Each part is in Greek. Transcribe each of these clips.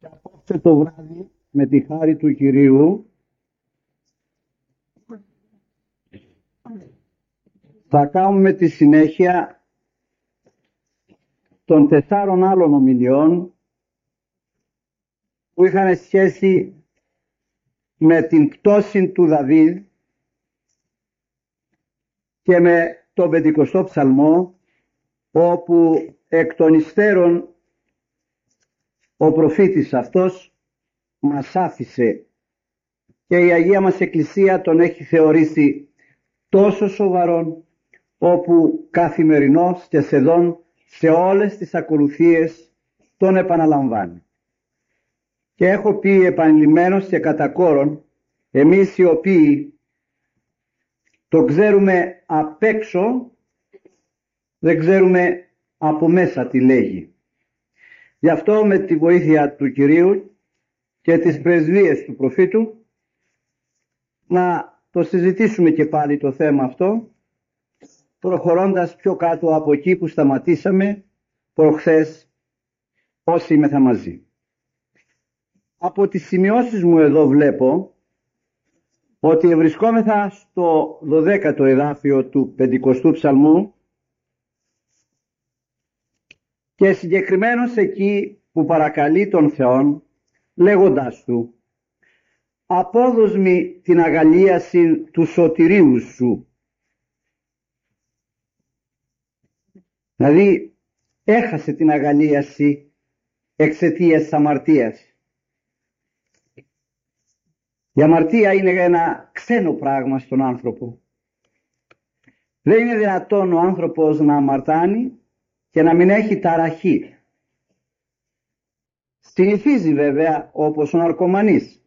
Απόψε το βράδυ, με τη χάρη του Κυρίου, θα κάνουμε τη συνέχεια των 4 άλλων ομιλιών που είχαν σχέση με την πτώση του Δαβίδ και με τον 50ο ψαλμό, όπου εκ των υστέρων ο προφήτης αυτός μας άφησε και η Αγία μας Εκκλησία τον έχει θεωρήσει τόσο σοβαρόν, όπου καθημερινώς και σχεδόν σε όλες τις ακολουθίες τον επαναλαμβάνει. Και έχω πει επανειλημμένως και κατά κόρον, εμείς οι οποίοι το ξέρουμε απ' έξω, δεν ξέρουμε από μέσα τι λέγει. Γι' αυτό με τη βοήθεια του Κυρίου και τις πρεσβείες του προφήτου να το συζητήσουμε και πάλι το θέμα αυτό, προχωρώντας πιο κάτω από εκεί που σταματήσαμε προχθές όσοι είμεθα μαζί. Από τις σημειώσεις μου εδώ βλέπω ότι βρισκόμεθα στο 12ο εδάφιο του 50ου ψαλμού και συγκεκριμένως εκεί που παρακαλεί τον Θεόν λέγοντάς του «Απόδοσμη την αγαλίαση του σωτηρίου σου». Δηλαδή έχασε την αγαλίαση εξαιτίας της αμαρτίας. Η αμαρτία είναι ένα ξένο πράγμα στον άνθρωπο. Δεν είναι δυνατόν ο άνθρωπος να αμαρτάνει και να μην έχει ταραχή. Συνηθίζει βέβαια όπως ο ναρκωμανής.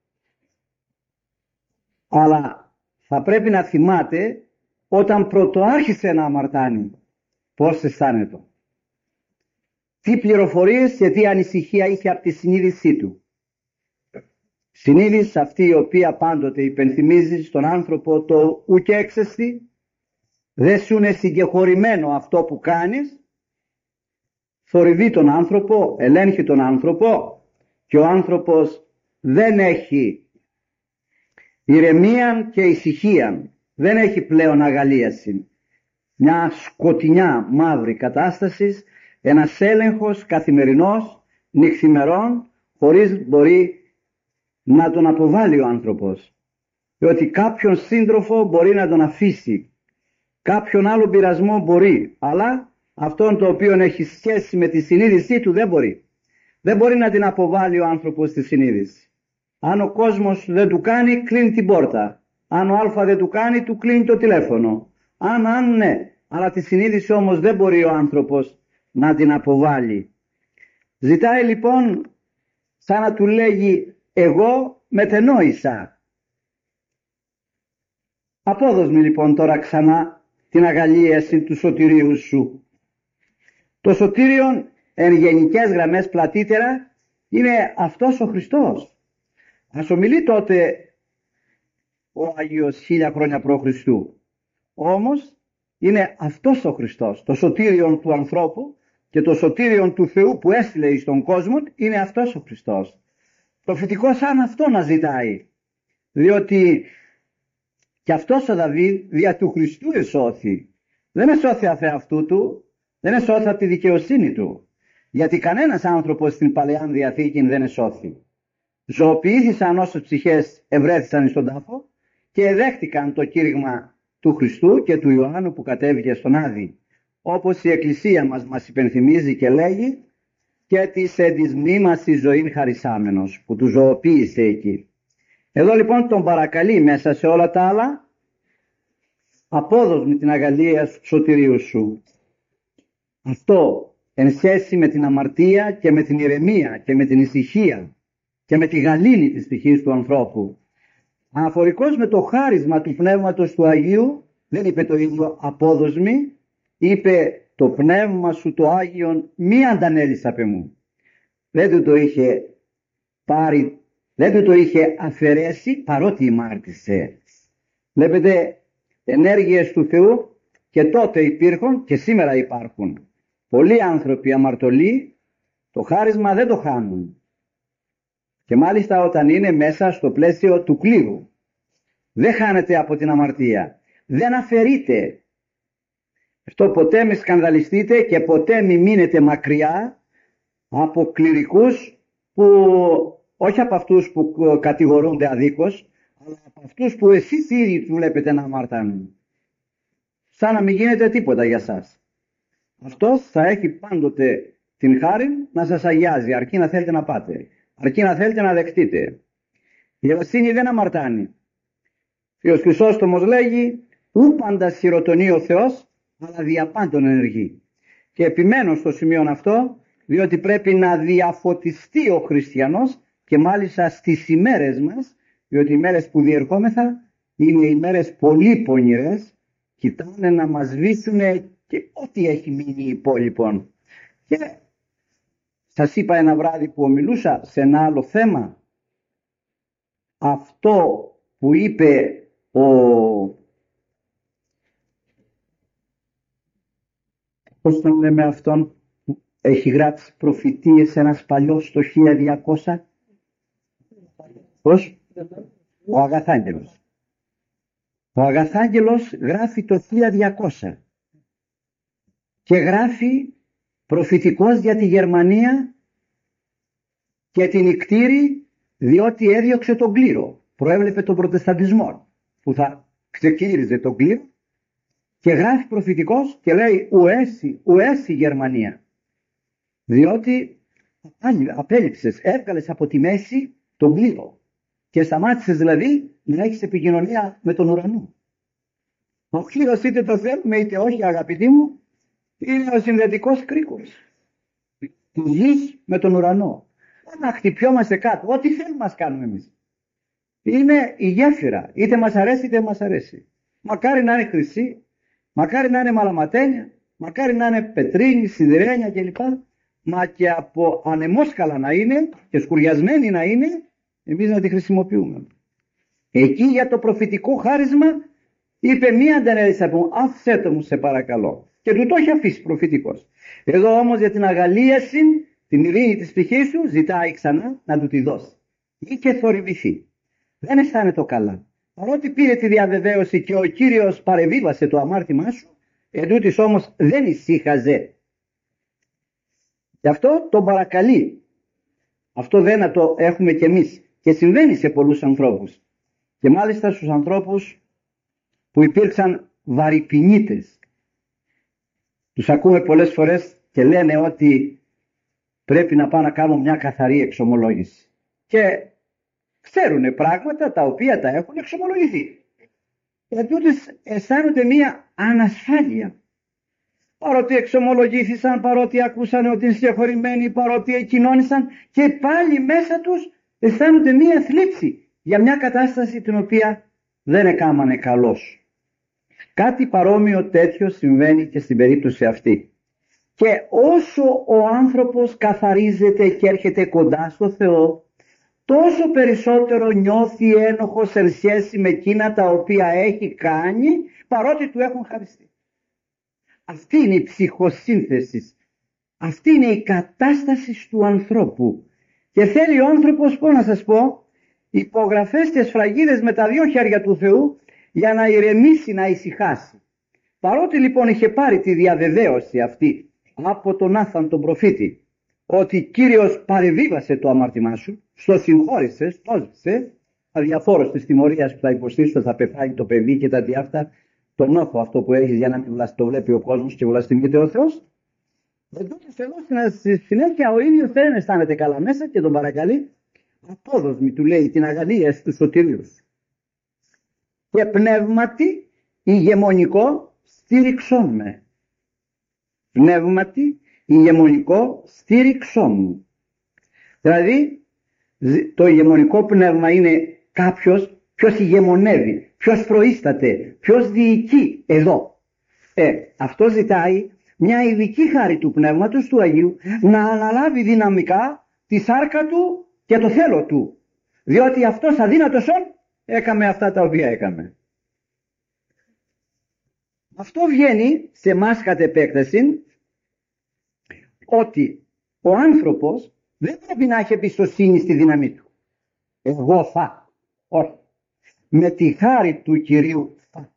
Αλλά θα πρέπει να θυμάται όταν πρωτοάρχισε να αμαρτάνει πώς αισθάνεται. Τι πληροφορίες και τι ανησυχία είχε από τη συνείδησή του. Συνείδηση αυτή η οποία πάντοτε υπενθυμίζει στον άνθρωπο το ουκ έξεστη, δεν σου είναι συγκεχωρημένο αυτό που κάνεις, θορυβεί τον άνθρωπο, ελέγχει τον άνθρωπο και ο άνθρωπος δεν έχει ηρεμία και ησυχία, δεν έχει πλέον αγαλίαση. Μια σκοτεινιά μαύρη κατάσταση, ένας έλεγχος καθημερινός, νυχθημερών, χωρίς μπορεί να τον αποβάλει ο άνθρωπος. Διότι κάποιον σύντροφο μπορεί να τον αφήσει, κάποιον άλλο πειρασμό μπορεί, αλλά αυτόν το οποίο έχει σχέση με τη συνείδησή του δεν μπορεί. Δεν μπορεί να την αποβάλει ο άνθρωπος στη συνείδηση. Αν ο κόσμος δεν του κάνει, κλείνει την πόρτα. Αν ο Α δεν του κάνει, του κλείνει το τηλέφωνο. Αν ναι, αλλά τη συνείδηση όμως δεν μπορεί ο άνθρωπος να την αποβάλει. Ζητάει λοιπόν σαν να του λέγει εγώ μετενόησα. Απόδοσμη λοιπόν τώρα ξανά την αγαλίαση του σωτηρίου σου. Το σωτήριον εν γενικές γραμμές πλατύτερα είναι αυτός ο Χριστός. Ας ομιλεί τότε ο Άγιος 1000 χρόνια π.Χ. Όμως είναι αυτός ο Χριστός. Το σωτήριον του ανθρώπου και το σωτήριον του Θεού που έστειλε εις τον κόσμο είναι αυτός ο Χριστός. Προφητικό σαν αυτό να ζητάει. Διότι και αυτός ο Δαβίδ δια του Χριστού εσώθη. Δεν εσώθη αφ' αυτού του, δεν εσώθη από τη δικαιοσύνη του. Γιατί κανένας άνθρωπος στην Παλαιάν Διαθήκη δεν εσώθη. Ζωοποιήθησαν όσες ψυχές ευρέθησαν στον τάφο και δέχτηκαν το κήρυγμα του Χριστού και του Ιωάννου που κατέβηκε στον Άδη. Όπως η Εκκλησία μας υπενθυμίζει και λέγει και της εν της μνήμας η ζωήν χαρισάμενος που του ζωοποίησε εκεί. Εδώ λοιπόν τον παρακαλεί μέσα σε όλα τα άλλα, απόδοσμη την αγαλία σωτηρίου σου. Αυτό εν σχέση με την αμαρτία και με την ηρεμία και με την ησυχία και με τη γαλήνη της ψυχής του ανθρώπου. Αναφορικός με το χάρισμα του Πνεύματος του Αγίου, δεν είπε το ίδιο απόδοσμη, είπε το Πνεύμα σου το Άγιον μη αντανέλεις απ' εμού. Δεν του το είχε πάρει, δεν του το είχε αφαιρέσει παρότι ημάρτησε. Βλέπετε, ενέργειες του Θεού και τότε υπήρχαν και σήμερα υπάρχουν. Πολλοί άνθρωποι αμαρτωλοί το χάρισμα δεν το χάνουν. Και μάλιστα όταν είναι μέσα στο πλαίσιο του κλήρου. Δεν χάνεται από την αμαρτία. Δεν αφαιρείται. Αυτό ποτέ μη σκανδαλιστείτε και ποτέ μη μείνετε μακριά από κληρικούς που, όχι από αυτούς που κατηγορούνται αδίκως, αλλά από αυτούς που εσείς ήδη τους βλέπετε να αμαρτάνουν. Σαν να μην γίνεται τίποτα για σας. Αυτός θα έχει πάντοτε την χάρη να σας αγιάζει, αρκεί να θέλετε να πάτε, αρκεί να θέλετε να δεχτείτε. Η ελασσίνη δεν αμαρτάνει. Ο Χρυσόστομος λέγει, ου πάντα σιρωτονεί ο Θεός, αλλά διαπάντων ενεργεί. Και επιμένω στο σημείο αυτό, διότι πρέπει να διαφωτιστεί ο χριστιανός και μάλιστα στις ημέρες μας, διότι οι μέρες που διερχόμεθα είναι οι μέρες πολύ πονηρές, κοιτάνε να μας σβήσουν και ό,τι έχει μείνει υπόλοιπον. Και σας είπα ένα βράδυ που ομιλούσα σε ένα άλλο θέμα, αυτό που είπε πώς τον λέμε αυτόν που έχει γράψει προφητείες ένας παλιός το 1200, πώς? Ο Αγαθάγγελος. Ο Αγαθάγγελος γράφει το 1200 και γράφει προφητικός για τη Γερμανία και την Ικτήρη, διότι έδιωξε τον κλήρο. Προέβλεπε τον προτεσταντισμό που θα ξεκίνησε τον κλήρο και γράφει προφητικός και λέει ουέσι Γερμανία, διότι απέλειψες, έβγαλες από τη μέση τον κλήρο και σταμάτησες δηλαδή να έχεις επικοινωνία με τον ουρανό. Ο κλήρος, είτε το θέλουμε είτε όχι, αγαπητοί μου, είναι ο συνδετικός κρίκος της γης με τον ουρανό. Να χτυπιόμαστε κάτω, ό,τι θέλουμε μας κάνουμε εμείς. Είναι η γέφυρα, είτε μας αρέσει είτε μας αρέσει. Μακάρι να είναι χρυσή, μακάρι να είναι μαλαματένια, μακάρι να είναι πετρίνη, σιδηρένια κλπ. Μα και από ανεμόσκαλα να είναι και σκουριασμένη να είναι, εμείς να τη χρησιμοποιούμε. Εκεί για το προφητικό χάρισμα είπε μία αντανέλισσα που άφησέ το μου σε παρακαλώ. Και του το έχει αφήσει προφητικός. Εδώ όμως για την αγαλίαση, την ειρήνη της ψυχής σου, ζητάει ξανά να του τη δώσει. Ή και θορυβηθεί. Δεν αισθάνεται καλά. Παρότι πήρε τη διαβεβαίωση και ο Κύριος παρεβίβασε το αμάρτημά σου, εντούτοις όμως δεν ησύχαζε. Γι' αυτό τον παρακαλεί. Αυτό δεν το έχουμε κι εμείς. Και συμβαίνει σε πολλούς ανθρώπους. Και μάλιστα στους ανθρώπους που υπήρξαν βαρυπινίτες. Τους ακούμε πολλές φορές και λένε ότι πρέπει να πάω να κάνω μια καθαρή εξομολόγηση. Και ξέρουν πράγματα τα οποία τα έχουν εξομολογηθεί. Γιατί αισθάνονται μια ανασφάλεια. Παρότι εξομολογήθησαν, παρότι ακούσαν ότι είναι συγχωρημένοι, παρότι κοινώνησαν, και πάλι μέσα τους αισθάνονται μια θλίψη για μια κατάσταση την οποία δεν έκαναν καλώς. Κάτι παρόμοιο τέτοιο συμβαίνει και στην περίπτωση αυτή. Και όσο ο άνθρωπος καθαρίζεται και έρχεται κοντά στο Θεό, τόσο περισσότερο νιώθει ένοχο σε σχέση με εκείνα τα οποία έχει κάνει, παρότι του έχουν χαριστεί. Αυτή είναι η ψυχοσύνθεση. Αυτή είναι η κατάσταση του ανθρώπου. Και θέλει ο άνθρωπος, πώς να σας πω, υπογραφές και σφραγίδες με τα δύο χέρια του Θεού για να ηρεμήσει, να ησυχάσει. Παρότι λοιπόν είχε πάρει τη διαβεβαίωση αυτή από τον Νάθαν τον προφήτη, ότι Κύριος παρεβίβασε το αμάρτημά σου, στο συγχώρησε, στόζησε, αδιαφόρος της τιμωρίας που θα υποστείς, θα πεθάνει το παιδί και τα διάφτα, τον όφο αυτό που έχεις για να μην το βλέπει ο κόσμος και βλαστημείται ο Θεός. Εντούτοις εδώ στη συνέχεια ο ίδιος δεν αισθάνεται καλά μέσα και τον παρακαλεί, απόδοσμη του λέει την αγαλία του σωτηρίου. Και πνεύματι ηγεμονικό στήριξόν με. Πνεύματι ηγεμονικό στήριξόν μου. Δηλαδή το ηγεμονικό πνεύμα είναι κάποιος ποιος ηγεμονεύει, ποιος προείσταται, ποιος διοικεί εδώ. Αυτό ζητάει μια ειδική χάρη του Πνεύματος του Αγίου να αναλάβει δυναμικά τη σάρκα του και το θέλω του. Διότι αυτός αδύνατος έκαμε αυτά τα οποία έκαμε. Αυτό βγαίνει σε εμάς κατ' επέκταση ότι ο άνθρωπος δεν πρέπει να έχει εμπιστοσύνη στη δύναμή του. εγώ θα. Όχι. Με τη χάρη του Κυρίου θα.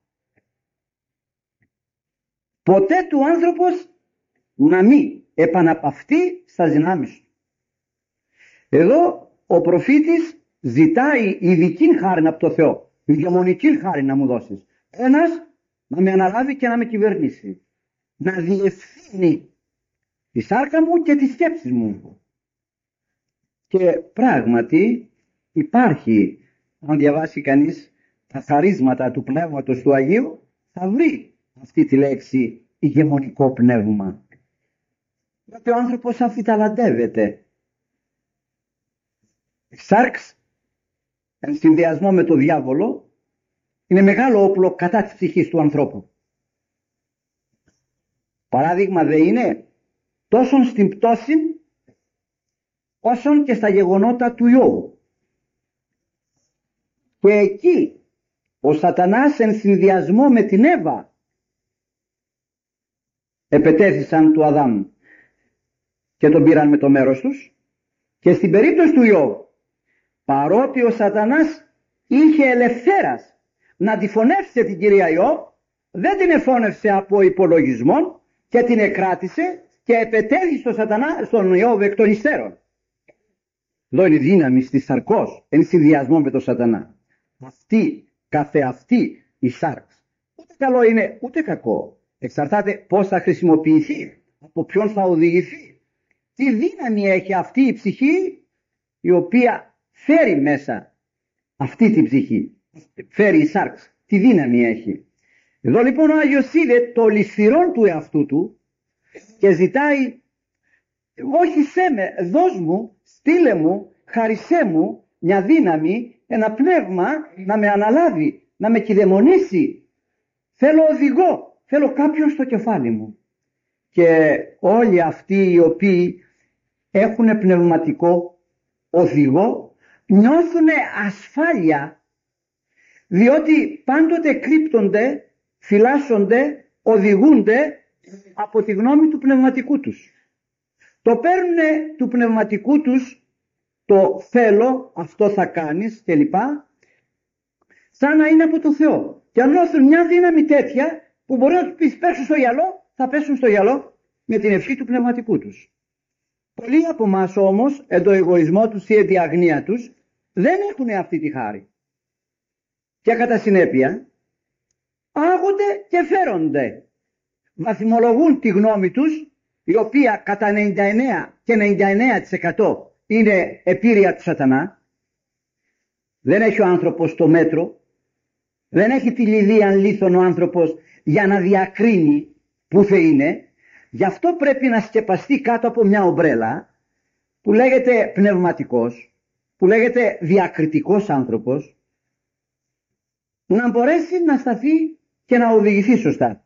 Ποτέ του άνθρωπος να μην επαναπαυτεί στα δυνάμεις του. Εδώ ο προφήτης ζητάει ειδική χάρη από το Θεό, ηγεμονική χάρη να μου δώσεις. Ένας να με αναλάβει και να με κυβερνήσει, να διευθύνει τη σάρκα μου και τις σκέψεις μου. Και πράγματι υπάρχει, αν διαβάσει κανείς τα χαρίσματα του Πνεύματος του Αγίου, θα βρει αυτή τη λέξη ηγεμονικό πνεύμα. Γιατί ο άνθρωπος αμφιταλαντεύεται. Η σάρξ, εν συνδυασμό με το διάβολο, είναι μεγάλο όπλο κατά της ψυχής του ανθρώπου. Παράδειγμα δεν είναι τόσο στην πτώση όσον και στα γεγονότα του Ιώβου. Και εκεί ο σατανάς εν συνδυασμό με την Εύα επετέθησαν του Αδάμ και τον πήραν με το μέρος τους. Και στην περίπτωση του Ιώβ, παρότι ο σατανάς είχε ελευθέρας να τη φωνεύσει την κυρία Ιώβ, δεν την εφώνευσε από υπολογισμό και την εκράτησε και επετέθη στον Ιώβ εκ των υστέρων. Εδώ είναι η δύναμη της σαρκός εν συνδυασμό με τον σατανά. Αυτή καθεαυτή η σάρξ ούτε καλό είναι ούτε κακό. Εξαρτάται πώς θα χρησιμοποιηθεί, από ποιον θα οδηγηθεί. Τι δύναμη έχει αυτή η ψυχή η οποία φέρει μέσα αυτή την ψυχή. Φέρει η σάρξ. Τι δύναμη έχει. Εδώ λοιπόν ο Άγιος είδε το ληστηρόν του εαυτού του και ζητάει, βόηθησέ με, δώσ' μου, στείλε μου, χαρισέ μου μια δύναμη, ένα πνεύμα να με αναλάβει, να με κυδαιμονήσει. Θέλω οδηγό, θέλω κάποιον στο κεφάλι μου. Και όλοι αυτοί οι οποίοι έχουν πνευματικό οδηγό νιώθουν ασφάλεια, διότι πάντοτε κρύπτονται, φυλάσσονται, οδηγούνται από τη γνώμη του πνευματικού τους. Το παίρνουνε του πνευματικού τους το θέλω, αυτό θα κάνεις κλπ. Σαν να είναι από το Θεό. Και αν νιώθουν μια δύναμη τέτοια που μπορεί να τους πεις πέσουν στο γυαλό, θα πέσουν στο γυαλό με την ευχή του πνευματικού τους. Πολλοί από εμάς όμως, εν το εγωισμό τους ή εν τη αγνία τους, δεν έχουν αυτή τη χάρη. Και κατά συνέπεια, άγονται και φέρονται. Βαθμολογούν τη γνώμη τους, η οποία κατά 99 και 99% είναι επίρρεια του σατανά. Δεν έχει ο άνθρωπος το μέτρο, δεν έχει τη λιδία λίθον ο άνθρωπος για να διακρίνει που θα είναι. Γι' αυτό πρέπει να σκεπαστεί κάτω από μια ομπρέλα που λέγεται πνευματικός, που λέγεται διακριτικός άνθρωπος, να μπορέσει να σταθεί και να οδηγηθεί σωστά.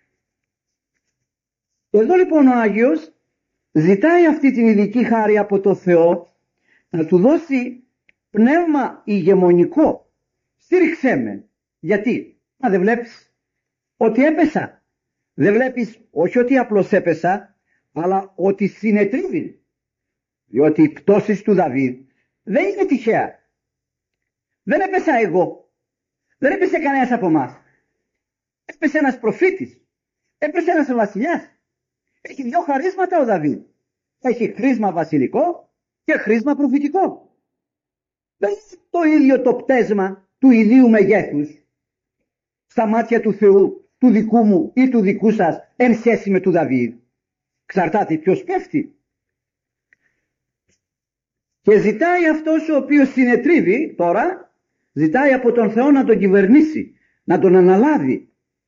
Εδώ λοιπόν ο Άγιος ζητάει αυτή την ειδική χάρη από το Θεό να του δώσει πνεύμα ηγεμονικό. Στήριξέ με. Γιατί? Μα δεν βλέπεις ότι έπεσα? Δεν βλέπεις όχι ότι απλώς έπεσα, αλλά ότι συνετρίβει? Διότι οι πτώσεις του Δαβίδ δεν είναι τυχαία. Δεν έπεσα εγώ. Δεν έπεσε κανένας από εμάς. Έπεσε ένας προφήτης. Έπεσε ένας βασιλιάς. Έχει δύο χαρίσματα ο Δαβίδ. Έχει χρήσμα βασιλικό και χρήσμα προφητικό. Δεν είναι το ίδιο το πτέσμα του ιδίου μεγέθους στα μάτια του Θεού, του δικού μου ή του δικού σας, εν σχέση με του Δαβίδ. Ξαρτάται ποιος πέφτει. Και ζητάει αυτός ο οποίος συνετρίβει τώρα, ζητάει από τον Θεό να τον κυβερνήσει, να τον αναλάβει.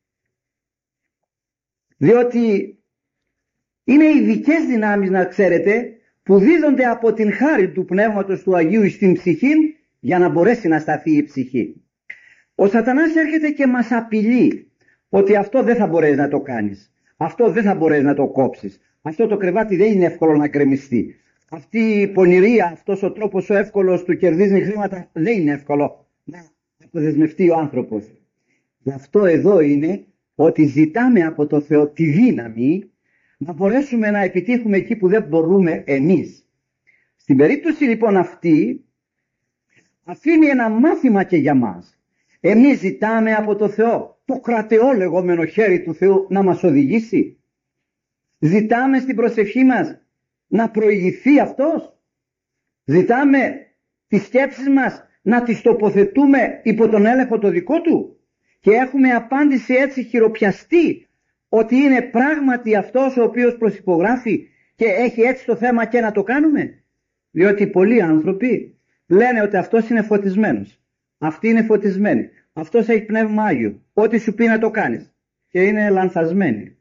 Διότι είναι ειδικές δυνάμεις, να ξέρετε, που δίδονται από την χάρη του Πνεύματος του Αγίου στην ψυχή για να μπορέσει να σταθεί η ψυχή. Ο σατανάς έρχεται και μας απειλεί ότι αυτό δεν θα μπορέσει να το κάνεις. Αυτό δεν θα μπορέσει να το κόψεις. Αυτό το κρεβάτι δεν είναι εύκολο να γκρεμιστεί. Αυτή η πονηρία, αυτός ο τρόπος ο εύκολος του κερδίζει χρήματα δεν είναι εύκολο να αποδεσμευτεί ο άνθρωπος. Γι' αυτό εδώ είναι ότι ζητάμε από το Θεό τη δύναμη να μπορέσουμε να επιτύχουμε εκεί που δεν μπορούμε εμείς. Στην περίπτωση λοιπόν αυτή, αφήνει ένα μάθημα και για μας. Εμείς ζητάμε από το Θεό το κρατεό λεγόμενο χέρι του Θεού να μας οδηγήσει. Ζητάμε στην προσευχή μας να προηγηθεί Αυτός. Ζητάμε τις σκέψεις μας να τις τοποθετούμε υπό τον έλεγχο το δικό Του. Και έχουμε απάντηση έτσι χειροπιαστή ότι είναι πράγματι Αυτός ο οποίος προσυπογράφει και έχει έτσι το θέμα και να το κάνουμε. Διότι πολλοί άνθρωποι λένε ότι αυτός είναι φωτισμένος. Αυτή είναι φωτισμένη. Αυτός έχει πνεύμα Άγιο. Ό,τι σου πει να το κάνεις. Και είναι λανθασμένοι.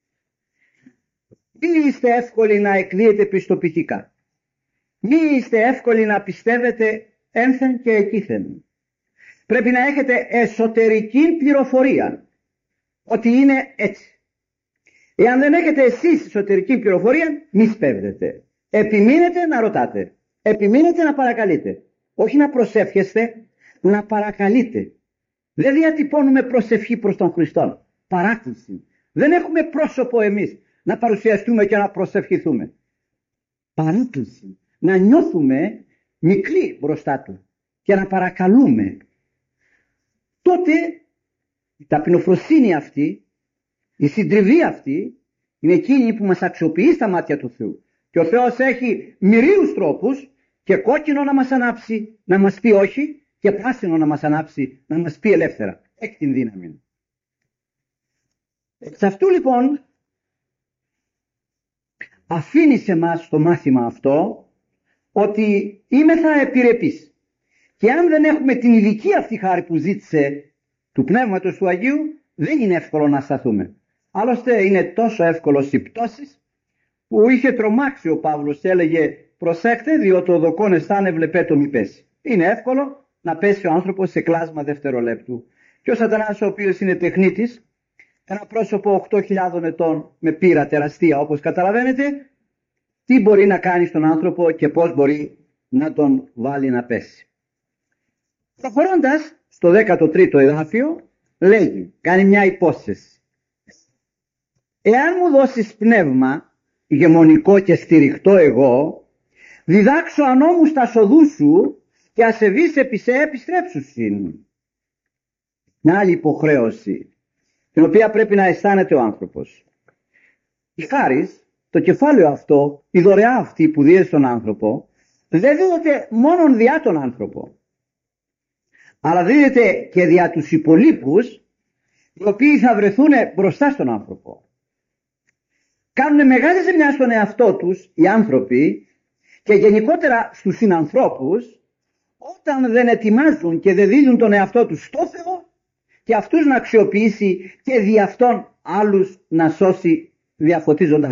Μη είστε εύκολοι να εκδίδετε πιστοποιητικά. Μη είστε εύκολοι να πιστεύετε ένθεν και εκείθεν. Πρέπει να έχετε εσωτερική πληροφορία ότι είναι έτσι. Εάν δεν έχετε εσείς εσωτερική πληροφορία, μη σπέβδετε. Επιμείνετε να ρωτάτε. Επιμείνετε να παρακαλείτε. Όχι να προσεύχεστε, να παρακαλείτε. Δεν διατυπώνουμε προσευχή προς τον Χριστό. Παράκληση. Δεν έχουμε πρόσωπο εμείς να παρουσιαστούμε και να προσευχηθούμε. Παράκληση. Να νιώθουμε μικροί μπροστά Του και να παρακαλούμε. Τότε η ταπεινοφροσύνη αυτή, η συντριβή αυτή είναι εκείνη που μας αξιοποιεί στα μάτια του Θεού. Και ο Θεός έχει μυρίους τρόπους και κόκκινο να μας ανάψει, να μας πει όχι, και πράσινο να μας ανάψει, να μας πει ελεύθερα. Έχει την δύναμη. Εξ αυτού λοιπόν αφήνει σε μας το μάθημα αυτό ότι είμεθα επιρρεπείς. Και αν δεν έχουμε την ειδική αυτή χάρη που ζήτησε του Πνεύματος του Αγίου, δεν είναι εύκολο να σταθούμε. Άλλωστε είναι τόσο εύκολο οι πτώσεις που είχε τρομάξει ο Παύλος. Έλεγε προσέξτε, διότι ο δοκόν αισθάνε βλεπέτο μη πέσει. Είναι εύκολο να πέσει ο άνθρωπος σε κλάσμα δευτερολέπτου. Και ο Σατανάς, ο οποίος είναι τεχνίτης, ένα πρόσωπο 8.000 ετών με πείρα τεραστία, όπως καταλαβαίνετε, τι μπορεί να κάνει στον άνθρωπο και πώς μπορεί να τον βάλει να πέσει. Προχωρώντας στο 13ο εδάφιο, λέγει, κάνει μια υπόσχεση. Εάν μου δώσεις πνεύμα ηγεμονικό και στηριχτό εγώ, διδάξω ανώμους τα σοδού σου και ασεβείς επί σε επιστρέψουσιν. Μια άλλη υποχρέωση, την οποία πρέπει να αισθάνεται ο άνθρωπος. Η χάρις, το κεφάλαιο αυτό, η δωρεά αυτή που δίνει στον άνθρωπο, δεν δίνεται μόνον διά τον άνθρωπο, αλλά δίνεται και διά τους υπολείπους, οι οποίοι θα βρεθούν μπροστά στον άνθρωπο. Κάνουν μεγάλη ζημιά στον εαυτό τους οι άνθρωποι και γενικότερα στους συνανθρώπους όταν δεν ετοιμάζουν και δεν δίνουν τον εαυτό τους στο Θεό και αυτούς να αξιοποιήσει και δι' αυτόν άλλους να σώσει διαφωτίζοντας.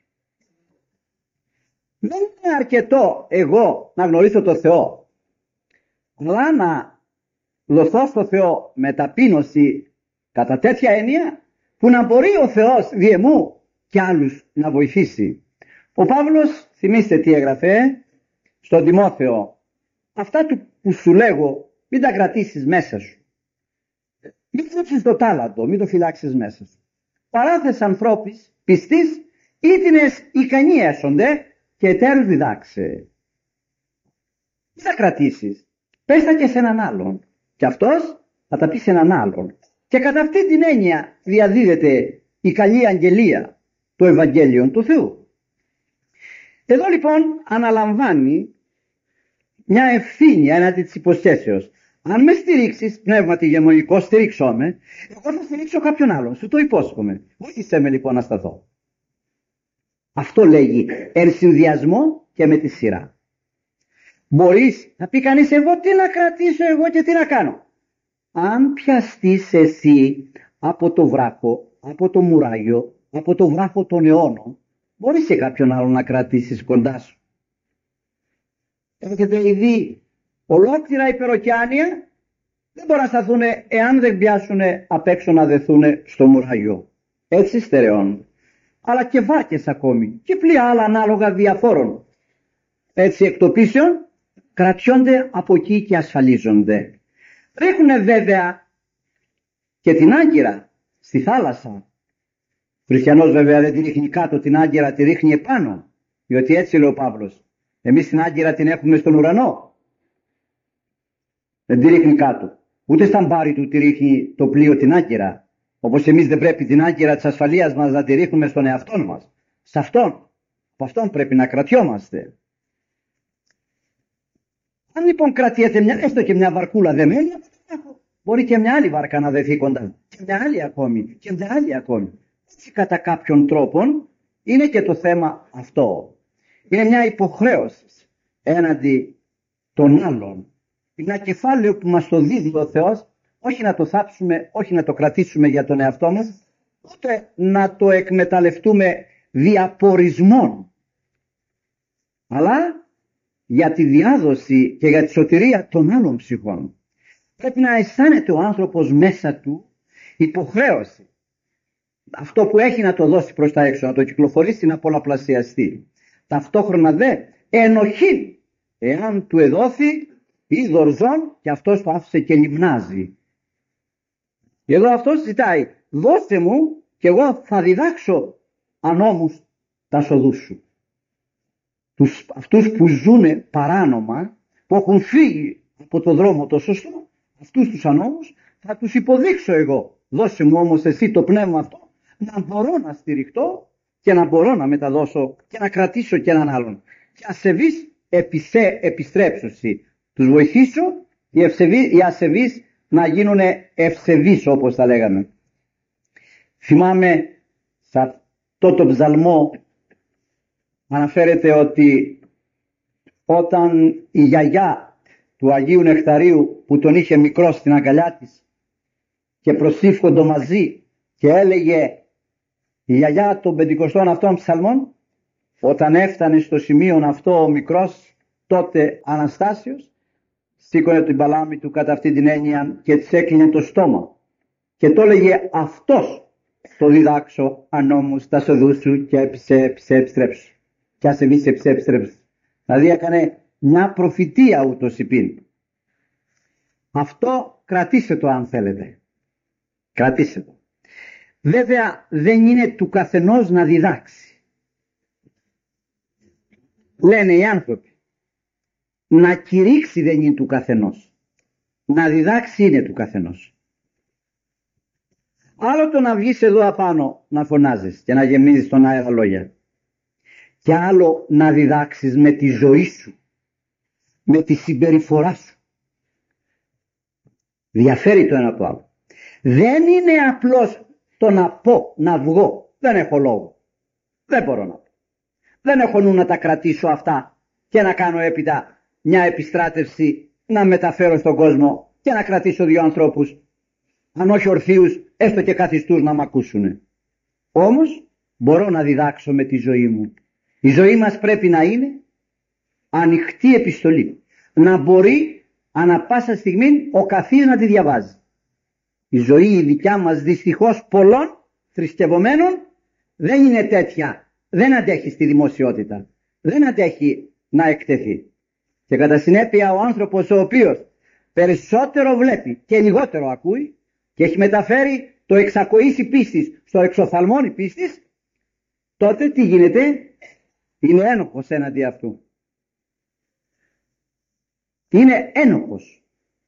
Δεν είναι αρκετό εγώ να γνωρίσω τον Θεό, αλλά να δοθώ στο Θεό με ταπείνωση κατά τέτοια έννοια που να μπορεί ο Θεός δι' εμού και άλλους να βοηθήσει. Ο Παύλος, θυμίστε τι έγραφε στον Τιμόθεο, αυτά που σου λέγω μην τα κρατήσεις μέσα σου. Μην θρέψεις το τάλαντο, μην το φυλάξεις μέσα σου. Παράθες ανθρώπης πιστής ήτινες ικανοί έσονται και εταίρους διδάξε. Μην τα κρατήσεις, πες τα και σε έναν άλλον και αυτός θα τα πει σε έναν άλλον. Και κατά αυτή την έννοια διαδίδεται η καλή αγγελία, το Ευαγγέλιο του Θεού. Εδώ λοιπόν αναλαμβάνει μια ευθύνη έναντι της υποσχέσεως. Αν με στηρίξεις, πνεύματι ηγεμονικό, στηρίξω με, εγώ θα στηρίξω κάποιον άλλον, σου το υπόσχομαι. Βοήθησέ με λοιπόν να σταθώ. Αυτό λέγει εν συνδυασμό και με τη σειρά. Μπορείς να πει κανείς εγώ τι να κρατήσω εγώ και τι να κάνω. Αν πιαστείς εσύ από το βράχο, από το μουράγιο, από το βράχο των αιώνων, μπορείς και κάποιον άλλο να κρατήσεις κοντά σου. Έχετε ήδη ολόκληρα υπεροκιάνια, δεν μπορούν να σταθούν εάν δεν πιάσουν απ' έξω να δεθούν στο μουράγιο. Έτσι στερεών. Αλλά και βάρκες ακόμη και πλοία άλλα ανάλογα διαφόρων. Έτσι εκτοπίσεων κρατιόνται από εκεί και ασφαλίζονται. Ρίχνουν βέβαια και την άγκυρα στη θάλασσα. Ο χριστιανός βέβαια δεν τη ρίχνει κάτω, την άγκυρα τη ρίχνει επάνω. Διότι έτσι λέει ο Παύλος. Εμείς την άγκυρα την έχουμε στον ουρανό. Δεν τη ρίχνει κάτω. Ούτε στα μπάρι του τη ρίχνει το πλοίο την άγκυρα. Όπως εμείς δεν πρέπει την άγκυρα της ασφαλείας μας να τη ρίχνουμε στον εαυτό μας. Σε αυτόν. Από αυτόν πρέπει να κρατιόμαστε. Αν λοιπόν κρατιέται έστω και μια βαρκούλα δεμένη, μπορεί και μια άλλη βάρκα να δεθεί κοντά. Και μια άλλη ακόμη. Και μια άλλη ακόμη. Έτσι κατά κάποιον τρόπον είναι και το θέμα αυτό. Είναι μια υποχρέωση έναντι των άλλων. Είναι ένα κεφάλαιο που μας το δίδει ο Θεός, όχι να το θάψουμε, όχι να το κρατήσουμε για τον εαυτό μας, ούτε να το εκμεταλλευτούμε διαπορισμών, αλλά για τη διάδοση και για τη σωτηρία των άλλων ψυχών. Πρέπει να αισθάνεται ο άνθρωπος μέσα του υποχρέωση. Αυτό που έχει να το δώσει προς τα έξω, να το κυκλοφορήσει, να πολλαπλασιαστεί. Ταυτόχρονα δε ενοχή, εάν του εδόθη ή δορζόν και αυτός το άφησε και λιμνάζει. Και εδώ αυτός ζητάει, δώστε μου και εγώ θα διδάξω ανώμους τα σοδούς σου. Αυτούς που ζουνε παράνομα, που έχουν φύγει από το δρόμο το σωστό, αυτούς τους ανώμους θα τους υποδείξω εγώ. Δώσε μου όμως εσύ το πνεύμα αυτό, να μπορώ να στηριχτώ και να μπορώ να μεταδώσω και να κρατήσω και έναν άλλον. Και ασεβείς επιστρέψουσι. Τους βοηθήσω οι ασεβείς να γίνουν ευσεβείς, όπως τα λέγαμε. Θυμάμαι σε αυτό το ψαλμό αναφέρεται ότι όταν η γιαγιά του Αγίου Νεκταρίου που τον είχε μικρό στην αγκαλιά της και προσήφκοντο μαζί και έλεγε η γιαγιά των 50 αυτών ψαλμών, όταν έφτανε στο σημείο αυτό ο μικρός τότε Αναστάσιος, σήκωνε την παλάμη του κατά αυτή την έννοια και της έκλεινε το στόμα και το έλεγε αυτός το διδάξω ανώμους τα σοδούς σου και επιστρέψου. Και ασεβείς επιστρέψου. Δηλαδή έκανε μια προφητεία ούτως υπήν. Αυτό κρατήστε το αν θέλετε. Κρατήστε το. Βέβαια δεν είναι του καθενός να διδάξει. Λένε οι άνθρωποι. Να κηρύξει δεν είναι του καθενός. Να διδάξει είναι του καθενός. Άλλο το να βγεις εδώ απάνω να φωνάζεις και να γεμίζεις τον αέρα λόγια. Και άλλο να διδάξεις με τη ζωή σου. Με τη συμπεριφορά σου. Διαφέρει το ένα από το άλλο. Δεν είναι απλώς το να πω, να βγω. Δεν έχω λόγο. Δεν μπορώ να πω. Δεν έχω νου να τα κρατήσω αυτά και να κάνω έπειτα μια επιστράτευση να μεταφέρω στον κόσμο και να κρατήσω δύο ανθρώπους, αν όχι ορθίους, έστω και καθιστούς να μ' ακούσουν. Όμως μπορώ να διδάξω με τη ζωή μου. Η ζωή μας πρέπει να είναι ανοιχτή επιστολή. Να μπορεί ανα πάσα στιγμή ο καθής να τη διαβάζει. Η ζωή η δικιά μας δυστυχώς πολλών θρησκευωμένων δεν είναι τέτοια. Δεν αντέχει στη δημοσιότητα. Δεν αντέχει να εκτεθεί. Και κατά συνέπεια ο άνθρωπος ο οποίος περισσότερο βλέπει και λιγότερο ακούει και έχει μεταφέρει το εξακοήσει πίστης στο εξοφθαλμόνι πίστης, τότε τι γίνεται? Είναι ένοχος έναντι αυτού. Είναι ένοχος.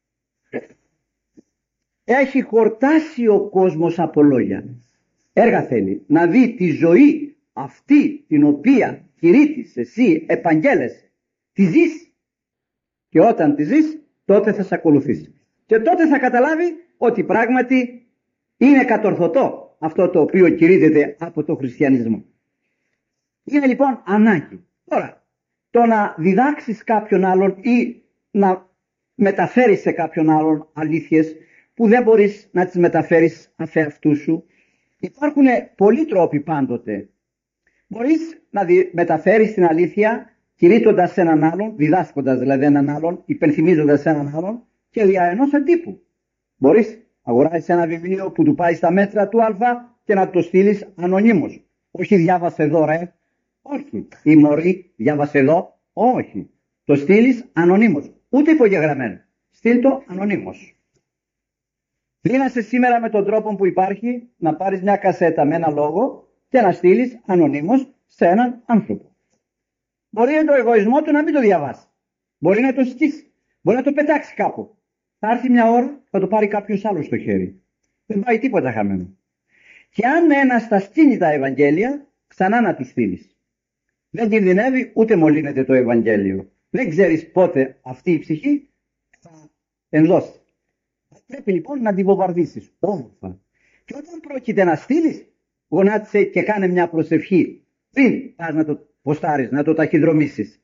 Έχει χορτάσει ο κόσμος από λόγια. Έργα θέλει να δει τη ζωή αυτή την οποία κηρύττεις εσύ επαγγέλεσαι. Τη ζεις. Και όταν τη ζεις τότε θα σε ακολουθήσει. Και τότε θα καταλάβει ότι πράγματι είναι κατορθωτό αυτό το οποίο κηρύττεται από το χριστιανισμό. Είναι λοιπόν ανάγκη. Τώρα, το να διδάξεις κάποιον άλλον ή να μεταφέρεις σε κάποιον άλλον αλήθειες που δεν μπορείς να τις μεταφέρεις αφ' αυτού σου, υπάρχουν πολλοί τρόποι πάντοτε. Μπορείς να μεταφέρεις την αλήθεια κηρύττοντας έναν άλλον, διδάσκοντας δηλαδή έναν άλλον, υπενθυμίζοντας έναν άλλον και δια ενός εντύπου. Μπορείς αγοράσεις ένα βιβλίο που του πάει στα μέτρα του α και να το στείλεις ανωνύμως. Όχι διάβασε εδώ ρε, όχι. Η μωρή διάβασε εδώ, όχι. Το στείλεις ανωνύμως, ούτε υπογεγραμμένο. Στείλ το ανωνύμως. Δίνασε σήμερα με τον τρόπο που υπάρχει να πάρεις μια κασέτα με ένα λόγο και να στείλεις ανωνύμως σε έναν άνθρωπο. Μπορεί το εγωισμό του να μην το διαβάσει. Μπορεί να το σκίσει. Μπορεί να το πετάξει κάπου. θα έρθει μια ώρα, θα το πάρει κάποιος άλλος στο χέρι. Δεν πάει τίποτα χαμένο. Και αν ένας τα στείλει τα Ευαγγέλια, ξανά να του στείλει. Δεν κινδυνεύει ούτε μολύνεται το Ευαγγέλιο. Δεν ξέρεις πότε αυτή η ψυχή θα ενδώσει. Πρέπει λοιπόν να την βομβαρδίσεις όμορφα. Και όταν πρόκειται να στείλεις, γονάτισε και κάνε μια προσευχή πριν πας να το ποστάρεις, να το ταχυδρομήσεις.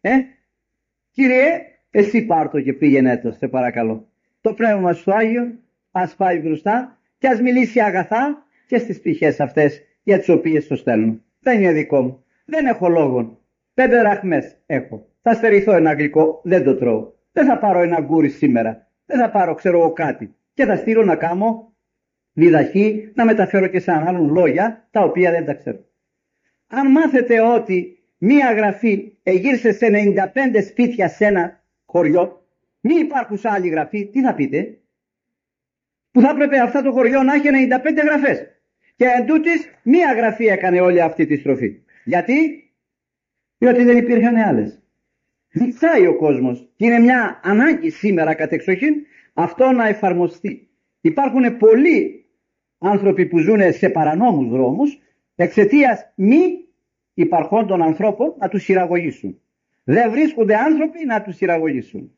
Κύριε, εσύ πάρ' το και πήγαινε το, σε παρακαλώ. Το πνεύμα σου Άγιο ας πάει μπροστά και ας μιλήσει αγαθά και στις πτυχές αυτές για τις οποίες το στέλνω. Δεν είναι δικό μου. Δεν έχω λόγο. 5 δραχμές έχω. Θα στερηθώ ένα γλυκό, δεν το τρώω. Δεν θα πάρω ένα γκούρι σήμερα. Δεν θα πάρω, ξέρω εγώ, κάτι. Και θα στείλω να κάνω διδαχή, να μεταφέρω και σε άλλον λόγια τα οποία δεν τα ξέρω. Αν μάθετε ότι μία γραφή εγύρισε σε 95 σπίτια σε ένα χωριό, μη υπάρχουσα άλλη γραφή, τι θα πείτε? Που θα έπρεπε αυτό το χωριό να έχει 95 γραφές. Και εν τούτης μία γραφή έκανε όλη αυτή τη στροφή. Γιατί? Διότι δεν υπήρχαν άλλες. Διψάει ο κόσμος και είναι μια ανάγκη σήμερα κατεξοχήν αυτό να εφαρμοστεί. Υπάρχουν πολλοί άνθρωποι που ζουν σε παρανόμους δρόμους εξαιτίας μη υπαρχόντων ανθρώπων να τους χειραγωγήσουν. Δεν βρίσκονται άνθρωποι να τους χειραγωγήσουν.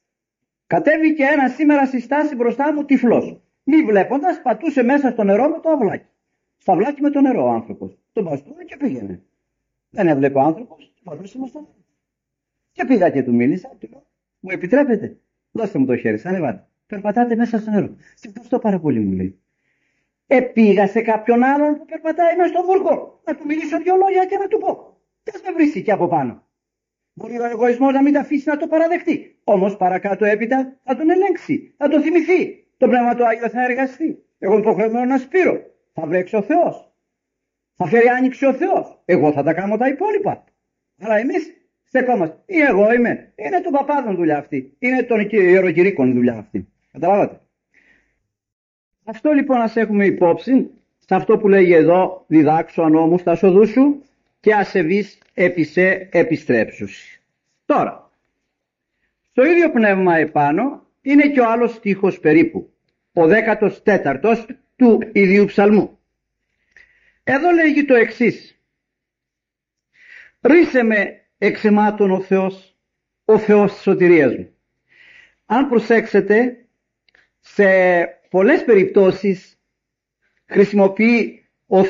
Κατέβηκε ένα σήμερα στη στάση μπροστά μου τυφλός. Μη βλέποντας πατούσε μέσα στο νερό με το αυλάκι. Στο αυλάκι με το νερό ο άνθρωπος. Τον μπαστούνι και πήγαινε. Δεν έβλεπε ο άνθρωπος, πατούσε με στο νερό. Και πήγα και του μίλησα, του λέω, μου επιτρέπετε? Δώστε μου το χέρι, σαν ανεβάτε. Περπατάτε μέσα στο νερό. Σε ευχαριστώ πάρα πολύ, μου λέει. Πήγα σε κάποιον άλλον που περπατάει μέσα στον βούργο. Να του μιλήσω 2 λόγια και να του πω. Τι με βρίσκει και από πάνω. Μπορεί ο εγωισμός να μην τα αφήσει να το παραδεχτεί. Όμως παρακάτω έπειτα θα τον ελέγξει, θα τον θυμηθεί. Το πνεύμα του Άγιο θα εργαστεί. Εγώ είμαι υποχρεωμένο να σπείρω. Θα βρέξει ο Θεός. Θα φέρει άνοιξη ο Θεός. Εγώ θα τα κάνω τα υπόλοιπα. Αλλά εμείς στεκόμαστε. Ή εγώ είμαι. Είναι των παπάδων δουλειά αυτή. Είναι των ιεροκηρύκων δουλειά αυτή. Καταλάβατε. Αυτό λοιπόν ας έχουμε υπόψη σε αυτό που λέγει εδώ, διδάξω ανώμους τα σοδού σου και ασεβείς επί σε επιστρέψουσι. Τώρα, στο ίδιο πνεύμα επάνω είναι και ο άλλος στίχος περίπου, ο 14ος του ίδιου ψαλμού. Εδώ λέγει το εξής: ρίσε με εξαιμάτων ο Θεός της σωτηρίας μου. Αν προσέξετε, σε πολλές περιπτώσεις χρησιμοποιεί ο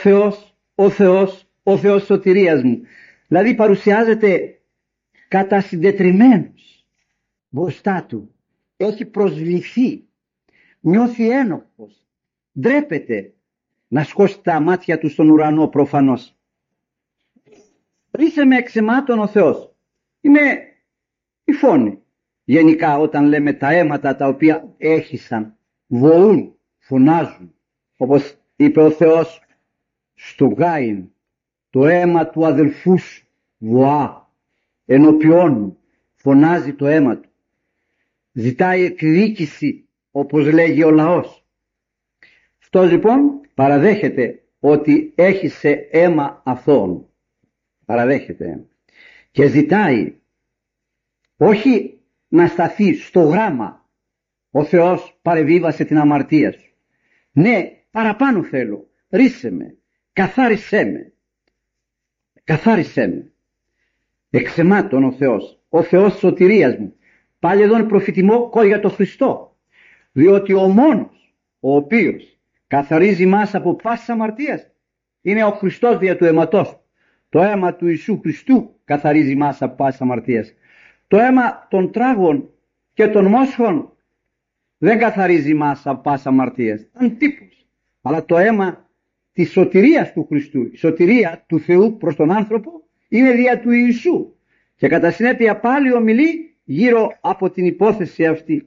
Θεός σωτηρίας μου. Δηλαδή παρουσιάζεται κατασυντετριμμένος μπροστά του. Έχει προσβληθεί. Νιώθει ένοχος. Ντρέπεται να σκώσει τα μάτια του στον ουρανό προφανώς. Ρίσε με εξαιμάτων ο Θεός. Είναι η φόνη. Γενικά όταν λέμε τα αίματα τα οποία έχησαν, βοούν, φωνάζουν. Όπως είπε ο Θεός στο Γάιν, το αίμα του αδελφού σου βοά, ενωπιώνει, φωνάζει το αίμα του. Ζητάει εκδίκηση, όπως λέγει ο λαός. Αυτός λοιπόν παραδέχεται ότι έχισε αίμα αθώων. Παραδέχεται. Και ζητάει όχι να σταθεί στο γράμμα, ο Θεός παρεβίβασε την αμαρτία σου. Ναι, παραπάνω θέλω. Ρίσε με. Καθάρισέ με. Καθάρισέ με. Εξαιμάτων ο Θεός σωτηρίας μου. Πάλι εδώ είναι προφητικό για τον Χριστό. Διότι ο μόνος ο οποίος καθαρίζει μας από πάσης αμαρτίας είναι ο Χριστός δια του αίματός. Το αίμα του Ιησού Χριστού καθαρίζει μας από πάσης αμαρτίας. Το αίμα των τράγων και των μόσχων δεν καθαρίζει μας από πάσης αμαρτίας. Είναι τύπος. Αλλά το αίμα της σωτηρίας του Χριστού, η σωτηρία του Θεού προς τον άνθρωπο είναι δια του Ιησού. Και κατά συνέπεια πάλι ομιλεί γύρω από την υπόθεση αυτή.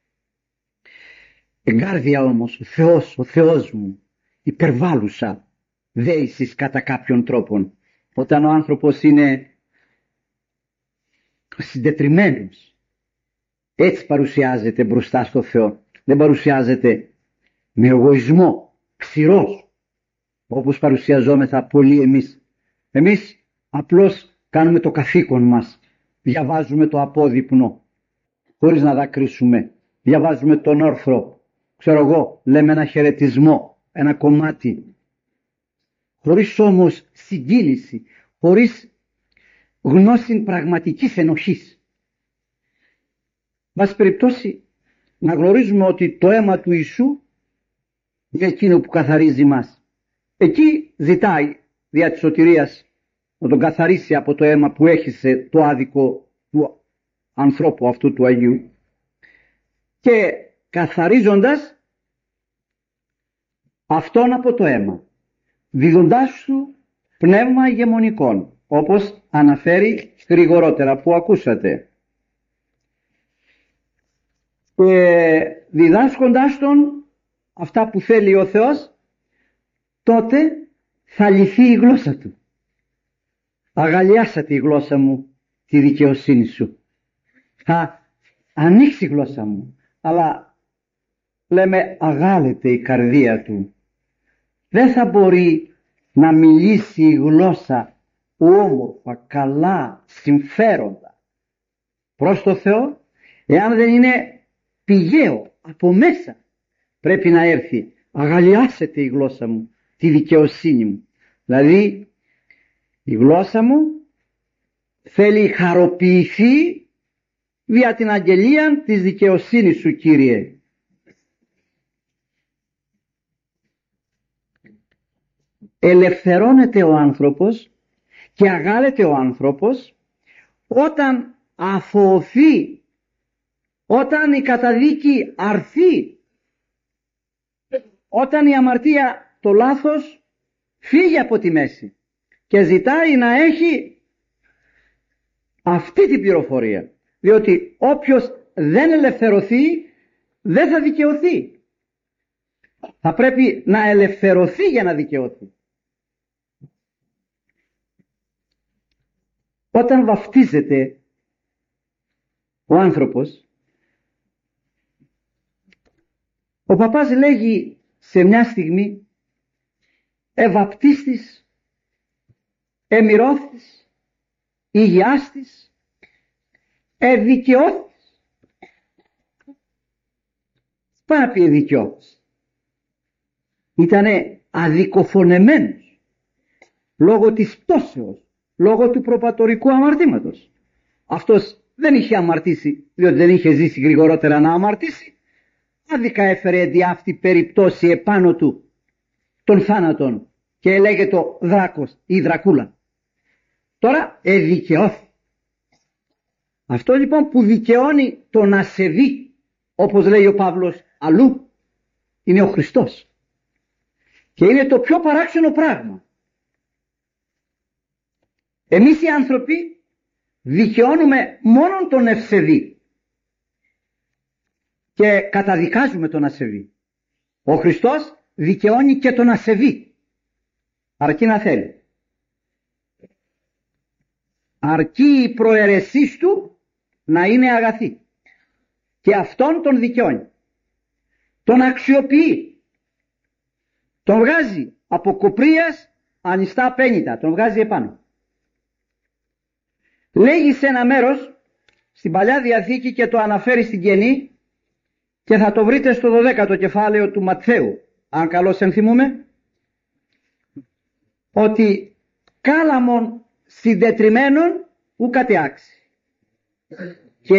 Εγκάρδια όμως ο Θεός μου υπερβάλλουσα δέησης κατά κάποιον τρόπον. Όταν ο άνθρωπος είναι συντετριμμένος, έτσι παρουσιάζεται μπροστά στο Θεό. Δεν παρουσιάζεται με εγωισμό, ξηρός, όπως παρουσιαζόμεθα πολλοί εμείς. Εμείς απλώς κάνουμε το καθήκον μας. Διαβάζουμε το απόδειπνο, χωρίς να δακρύσουμε. διαβάζουμε τον όρθρο, ξέρω εγώ, λέμε ένα χαιρετισμό, ένα κομμάτι, χωρίς όμως συγκίνηση, χωρίς γνώση πραγματικής ενοχής. Βάση περιπτώσει, να γνωρίζουμε ότι το αίμα του Ιησού είναι εκείνο που καθαρίζει μας. Εκεί ζητάει δια της σωτηρίας να τον καθαρίσει από το αίμα που έχισε το άδικο του ανθρώπου αυτού του Αγίου, και καθαρίζοντας αυτόν από το αίμα, δίδοντάς του πνεύμα ηγεμονικών, όπως αναφέρει γρηγορότερα που ακούσατε, και διδάσκοντάς τον αυτά που θέλει ο Θεός, τότε θα λυθεί η γλώσσα του. Αγαλιάσατε η γλώσσα μου τη δικαιοσύνη σου. Θα ανοίξει η γλώσσα μου, αλλά λέμε αγάλεται η καρδία του. Δεν θα μπορεί να μιλήσει η γλώσσα όμορφα, καλά, συμφέροντα προς το Θεό, εάν δεν είναι πηγαίο από μέσα. Πρέπει να έρθει, αγαλιάσετε η γλώσσα μου τη δικαιοσύνη μου. Δηλαδή η γλώσσα μου θέλει χαροποιηθεί δια την αγγελία της δικαιοσύνης σου, Κύριε. Ελευθερώνεται ο άνθρωπος και αγάλεται ο άνθρωπος όταν αθωωθεί, όταν η καταδίκη αρθεί, όταν η αμαρτία, το λάθος φύγει από τη μέση και ζητάει να έχει αυτή την πληροφορία, διότι όποιος δεν ελευθερωθεί δεν θα δικαιωθεί. Θα πρέπει να ελευθερωθεί για να δικαιωθεί. Όταν βαφτίζεται ο άνθρωπος, ο παπάς λέγει σε μια στιγμή, ευαπτίστης, εμυρώθης, υγιάστης, εδικαιώθης. Πάει να πει εδικαιώθης. Ήτανε αδικοφωνεμένος λόγω της πτώσεως, λόγω του προπατορικού αμαρτήματος. Αυτός δεν είχε αμαρτήσει, διότι δεν είχε ζήσει γρηγορότερα να αμαρτήσει. Άδικα έφερε δι' αυτή περιπτώσει επάνω του των θάνατων και έλεγε το δράκος ή δρακούλα. Τώρα εδικαιώθη. Αυτό λοιπόν που δικαιώνει τον ασεβή, όπως λέει ο Παύλος αλλού, είναι ο Χριστός. Και είναι το πιο παράξενο πράγμα. Εμείς οι άνθρωποι δικαιώνουμε μόνον τον ευσεβή και καταδικάζουμε τον ασεβή. Ο Χριστός δικαιώνει και τον ασεβή, αρκεί να θέλει. Αρκεί η προαιρεσής του να είναι αγαθή και αυτόν τον δικαιώνει. Τον αξιοποιεί. Τον βγάζει από κοπρίας ανιστά πένητα, τον βγάζει επάνω. Λέγει σε ένα μέρος στην Παλιά Διαθήκη και το αναφέρει στην Καινή, και θα το βρείτε στο 12ο κεφάλαιο του Ματθαίου, αν καλώς ενθυμούμε, ότι κάλαμον συντετριμένων ου κατεάξει και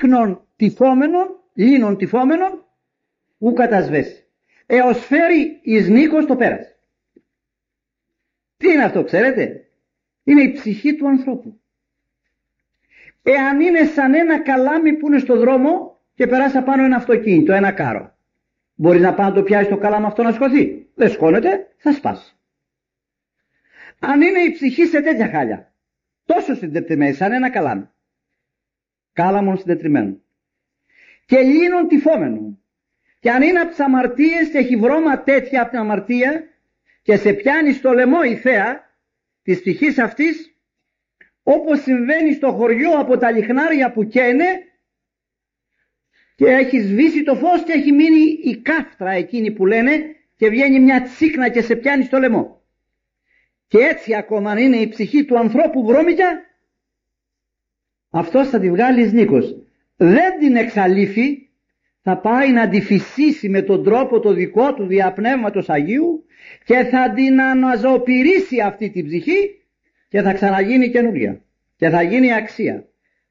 λίνων τυφόμενων ου κατασβέσει, έως φέρει εις νίκος το πέρας. Τι είναι αυτό, ξέρετε? Είναι η ψυχή του ανθρώπου. Εάν είναι σαν ένα καλάμι που είναι στο δρόμο και περάσει πάνω ένα αυτοκίνητο, ένα κάρο, μπορεί να πάει να το πιάσει το καλάμι αυτό να σκοθεί? Δεν σκόνεται, θα σπάσει. Αν είναι η ψυχή σε τέτοια χάλια, τόσο συντετριμένη σαν ένα καλάμι, κάλαμον συντετριμένο και λίνων τυφόμενων, και αν είναι από τις αμαρτίες και έχει βρώμα τέτοια από την αμαρτία και σε πιάνει στο λαιμό η θέα της ψυχής αυτής, όπως συμβαίνει στο χωριό από τα λιχνάρια που καίνε και έχει σβήσει το φως και έχει μείνει η κάφτρα εκείνη που λένε και βγαίνει μια τσίκνα και σε πιάνει στο λαιμό. Και έτσι ακόμα αν είναι η ψυχή του ανθρώπου βρώμικια, αυτός θα τη βγάλει εις νίκος. Δεν την εξαλείφει, θα πάει να τη φυσήσει με τον τρόπο το δικό του δια Πνεύματος Αγίου και θα την αναζωοποιήσει αυτή την ψυχή και θα ξαναγίνει καινούργια και θα γίνει αξία.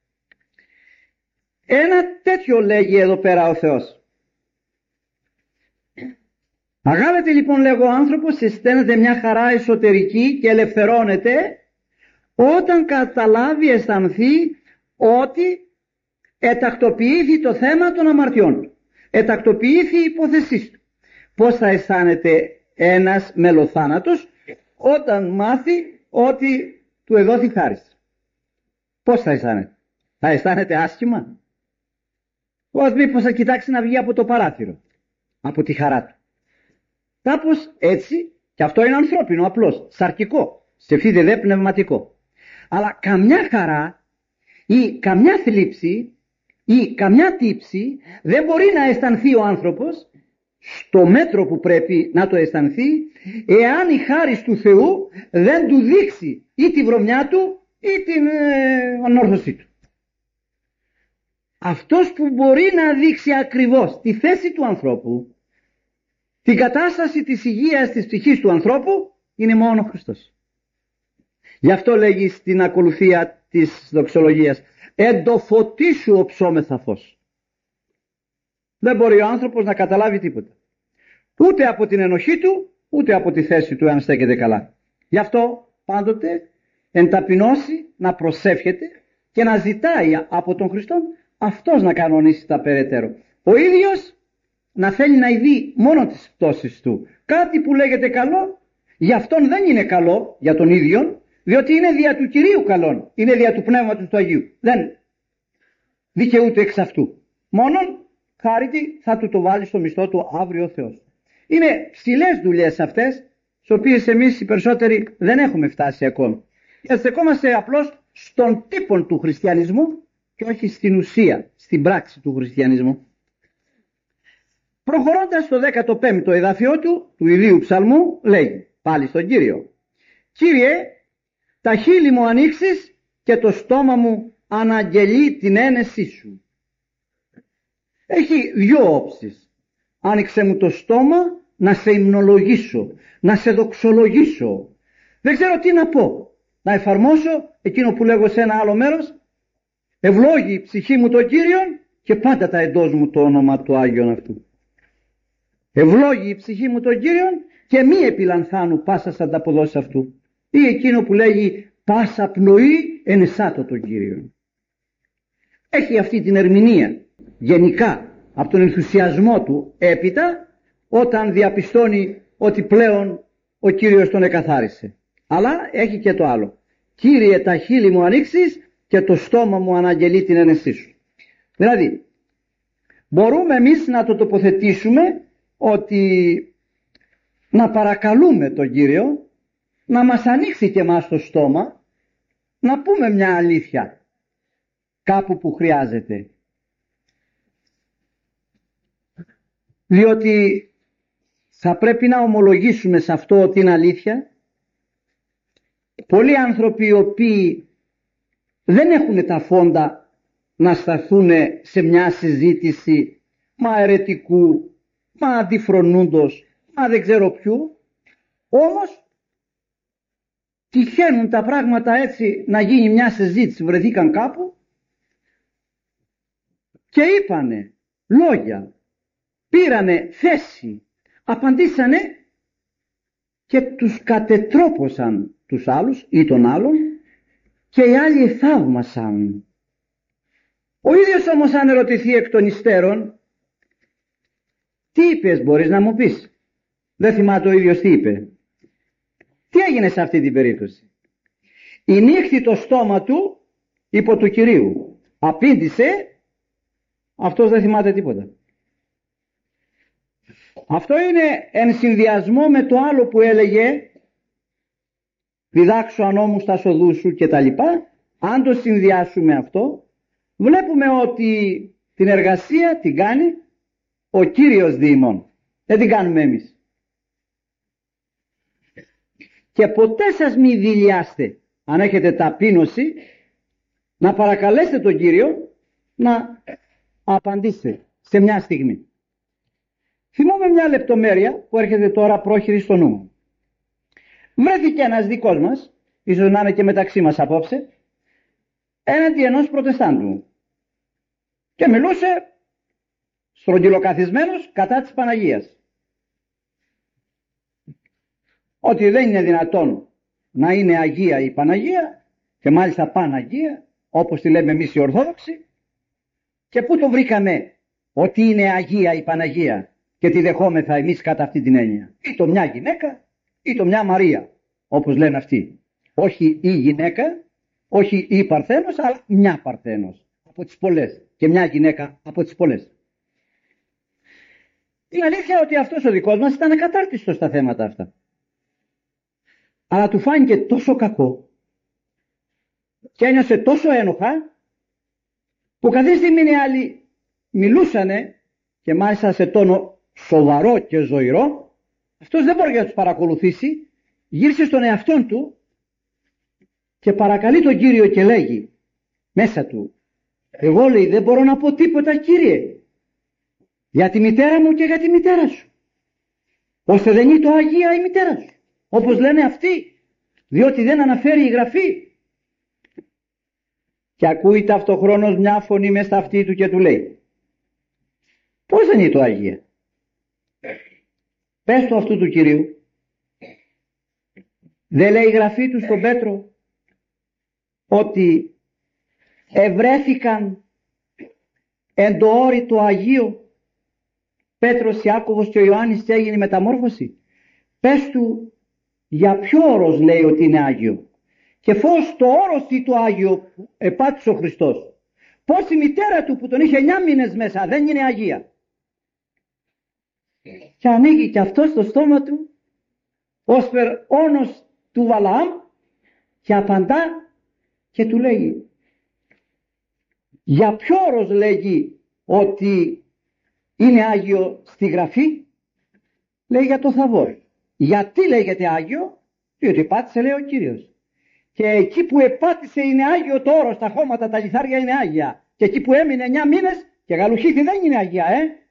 Ένα τέτοιο λέγει εδώ πέρα ο Θεός. Αγάπητε λοιπόν, λέγω, ο άνθρωπος συσταίνεται μια χαρά εσωτερική και ελευθερώνεται όταν καταλάβει, αισθανθεί ότι ετακτοποιήθη το θέμα των αμαρτιών, ετακτοποιήθη η υπόθεσή του. Πώς θα αισθάνεται ένας μελοθάνατος όταν μάθει ότι του εδόθη χάρις? Πώς θα αισθάνεται? Θα αισθάνεται άσχημα? Ως μήπως θα κοιτάξει να βγει από το παράθυρο, από τη χαρά του? Κάπως έτσι, και αυτό είναι ανθρώπινο απλώς, σαρκικό, σε φίδε δε πνευματικό. Αλλά καμιά χαρά ή καμιά θλίψη ή καμιά τύψη δεν μπορεί να αισθανθεί ο άνθρωπος στο μέτρο που πρέπει να το αισθανθεί, εάν η χάρις του Θεού δεν του δείξει ή τη βρωμιά του ή την ανόρθωσή του. Αυτός που μπορεί να δείξει ακριβώς τη θέση του ανθρώπου, την κατάσταση της υγείας της ψυχής του ανθρώπου, είναι μόνο ο Χριστός. Γι' αυτό λέγει στην ακολουθία της δοξολογίας, εν το φωτί σου οψόμεθα φως. Δεν μπορεί ο άνθρωπος να καταλάβει τίποτα, ούτε από την ενοχή του, ούτε από τη θέση του, αν στέκεται καλά. Γι' αυτό πάντοτε εν ταπεινώσει να προσεύχεται και να ζητάει από τον Χριστό αυτός να κανονίσει τα περαιτέρω. Ο ίδιος να θέλει να ειδεί μόνο τις πτώσεις του. Κάτι που λέγεται καλό, για αυτόν δεν είναι καλό, για τον ίδιον, διότι είναι δια του Κυρίου καλόν, είναι δια του Πνεύματος του Αγίου. Δεν δικαιούται εξ αυτού. Μόνον χάρητη θα του το βάλει στο μισθό του αύριο ο Θεός. Είναι ψηλές δουλειές αυτές, στις οποίες εμείς οι περισσότεροι δεν έχουμε φτάσει ακόμη. Στεκόμαστε απλώς στον τύπο του χριστιανισμού και όχι στην ουσία, στην πράξη του χριστιανισμού. Προχωρώντας στο 15ο εδάφιο του ιδίου ψαλμού, λέει πάλι στον Κύριο: Κύριε, τα χείλη μου ανοίξεις και το στόμα μου αναγγελεί την ένεσή σου. Έχει δύο όψεις. Άνοιξε μου το στόμα να σε υμνολογήσω, να σε δοξολογήσω. Δεν ξέρω τι να πω. Να εφαρμόσω εκείνο που λέγω σε ένα άλλο μέρος. Ευλόγη η ψυχή μου τον Κύριον και πάντα τα εντός μου το όνομα του Άγιον αυτού. Ευλόγη η ψυχή μου τον Κύριον και μη επιλανθάνου πάσας ανταποδόσεις αυτού. Ή εκείνο που λέγει πάσα πνοή ενεσάτω τον Κύριον. Έχει αυτή την ερμηνεία γενικά από τον ενθουσιασμό του έπειτα, όταν διαπιστώνει ότι πλέον ο Κύριος τον εκαθάρισε. Αλλά έχει και το άλλο. Κύριε, τα χείλη μου ανοίξεις και το στόμα μου αναγγελεί την ένεσή σου. Δηλαδή μπορούμε εμείς να το τοποθετήσουμε ότι να παρακαλούμε τον Κύριο να μας ανοίξει και εμάς το στόμα, να πούμε μια αλήθεια κάπου που χρειάζεται. Διότι θα πρέπει να ομολογήσουμε σε αυτό ότι είναι αλήθεια. Πολλοί άνθρωποι οι οποίοι δεν έχουν τα φόντα να σταθούν σε μια συζήτηση μα αιρετικού, μα αντιφρονούντος, μα δεν ξέρω ποιου, όμως τυχαίνουν τα πράγματα έτσι να γίνει μια συζήτηση, βρεθήκαν κάπου και είπανε λόγια, πήρανε θέση, απαντήσανε και τους κατετρόπωσαν τους άλλους ή τον άλλον και οι άλλοι θαύμασαν. Ο ίδιος όμως αν ερωτηθεί εκ των υστέρων, τι είπες, μπορείς να μου πεις? Δεν θυμάται ο ίδιος τι είπε. Τι έγινε σε αυτή την περίπτωση? Ηνύχθη το στόμα του υπό του Κυρίου. Απήντησε, αυτός δεν θυμάται τίποτα. Αυτό είναι εν συνδυασμό με το άλλο που έλεγε διδάξω ανώμους τα σοδούς σου και τα λοιπά. Αν το συνδυάσουμε αυτό, βλέπουμε ότι την εργασία την κάνει ο Κύριος διημών. Δεν την κάνουμε εμείς. Και ποτέ σας μη δειλιάστε, αν έχετε ταπείνωση, να παρακαλέσετε τον Κύριο να απαντήσετε σε μια στιγμή. Θυμόμαι μια λεπτομέρεια που έρχεται τώρα πρόχειρη στο νου μου. Βρέθηκε ένας δικός μας, ίσως να είναι και μεταξύ μας απόψε, έναντι ενός προτεστάντου και μιλούσε στρογγυλοκαθισμένος κατά της Παναγίας. Ότι δεν είναι δυνατόν να είναι Αγία η Παναγία και μάλιστα Παναγία, όπως τη λέμε εμείς οι Ορθόδοξοι, και πού το βρήκαμε ότι είναι Αγία η Παναγία και τη δεχόμεθα εμείς κατά αυτή την έννοια? Ή το μια γυναίκα ή το μια Μαρία, όπως λένε αυτοί. Όχι η γυναίκα, όχι η Παρθένος, αλλά μια Παρθένος από τις πολλές και μια γυναίκα από τις πολλές. Είναι αλήθεια ότι αυτός ο δικός μας ήταν ακατάρτιστος στα θέματα αυτά. Αλλά του φάνηκε τόσο κακό και ένιωσε τόσο ένοχα που κάθε στιγμή οι άλλοι μιλούσανε και μάλιστα σε τόνο σοβαρό και ζωηρό. Αυτός δεν μπορεί να τους παρακολουθήσει, γύρισε στον εαυτόν του και παρακαλεί τον Κύριο και λέγει μέσα του: εγώ, λέει, δεν μπορώ να πω τίποτα, Κύριε, για τη μητέρα μου και για τη μητέρα σου, ώστε δεν είναι το Αγία η μητέρα σου, όπως λένε αυτοί, διότι δεν αναφέρει η Γραφή. Και ακούει ταυτοχρόνως μια φωνή μες στα αυτή του και του λέει: πώς δεν είναι το Αγία? Πες του αυτού του Κυρίου, δεν λέει η Γραφή του στον Πέτρο ότι ευρέθηκαν εν το όρι το Αγίο Πέτρος, Ιάκωβος και ο Ιωάννης και έγινε η μεταμόρφωση? Πες του για ποιο όρος λέει ότι είναι Άγιο και φως το όρος ή το Άγιο που επάτησε ο Χριστός. Πώς η μητέρα του που τον είχε 9 μήνες μέσα δεν είναι Αγία? Και ανοίγει και αυτό το στόμα του ως όνος του Βαλαάμ και απαντά και του λέγει: για ποιο όρος λέγει ότι είναι Άγιο στη Γραφή? Λέει για το Θαβόρ. Γιατί λέγεται Άγιο? Διότι πάτησε, λέει, ο Κύριος. Και εκεί που επάτησε είναι Άγιο το όρος, τα χώματα, τα λιθάρια είναι Άγια. Και εκεί που έμεινε 9 μήνες και γαλουχήθη δεν είναι Αγία,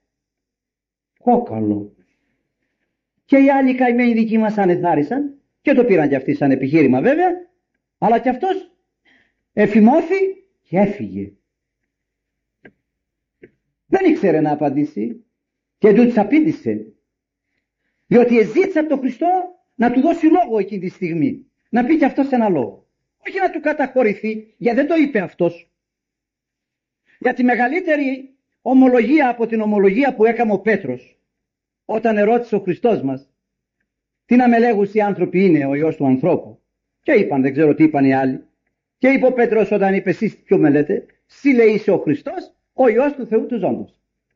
Κόκαλο. Και οι άλλοι καημένοι δικοί μας ανεθάρισαν και το πήραν κι αυτοί σαν επιχείρημα βέβαια, αλλά κι αυτός εφημώθη και έφυγε. Δεν ήξερε να απαντήσει και του απήντησε, διότι ζήτησε από τον Χριστό να του δώσει λόγο εκείνη τη στιγμή, να πει κι αυτός ένα λόγο, όχι να του καταχωρηθεί, γιατί δεν το είπε αυτός. Για τη μεγαλύτερη ομολογία από την ομολογία που έκαμε ο Πέτρος όταν ερώτησε ο Χριστός μας τι να με λέγουν οι άνθρωποι είναι ο Υιός του ανθρώπου, και είπαν, δεν ξέρω τι είπαν οι άλλοι, και είπε ο Πέτρος όταν είπε εσείς ποιο με λέτε? Συ λέει είσαι ο Χριστός, ο Υιός του Θεού του ζώντος.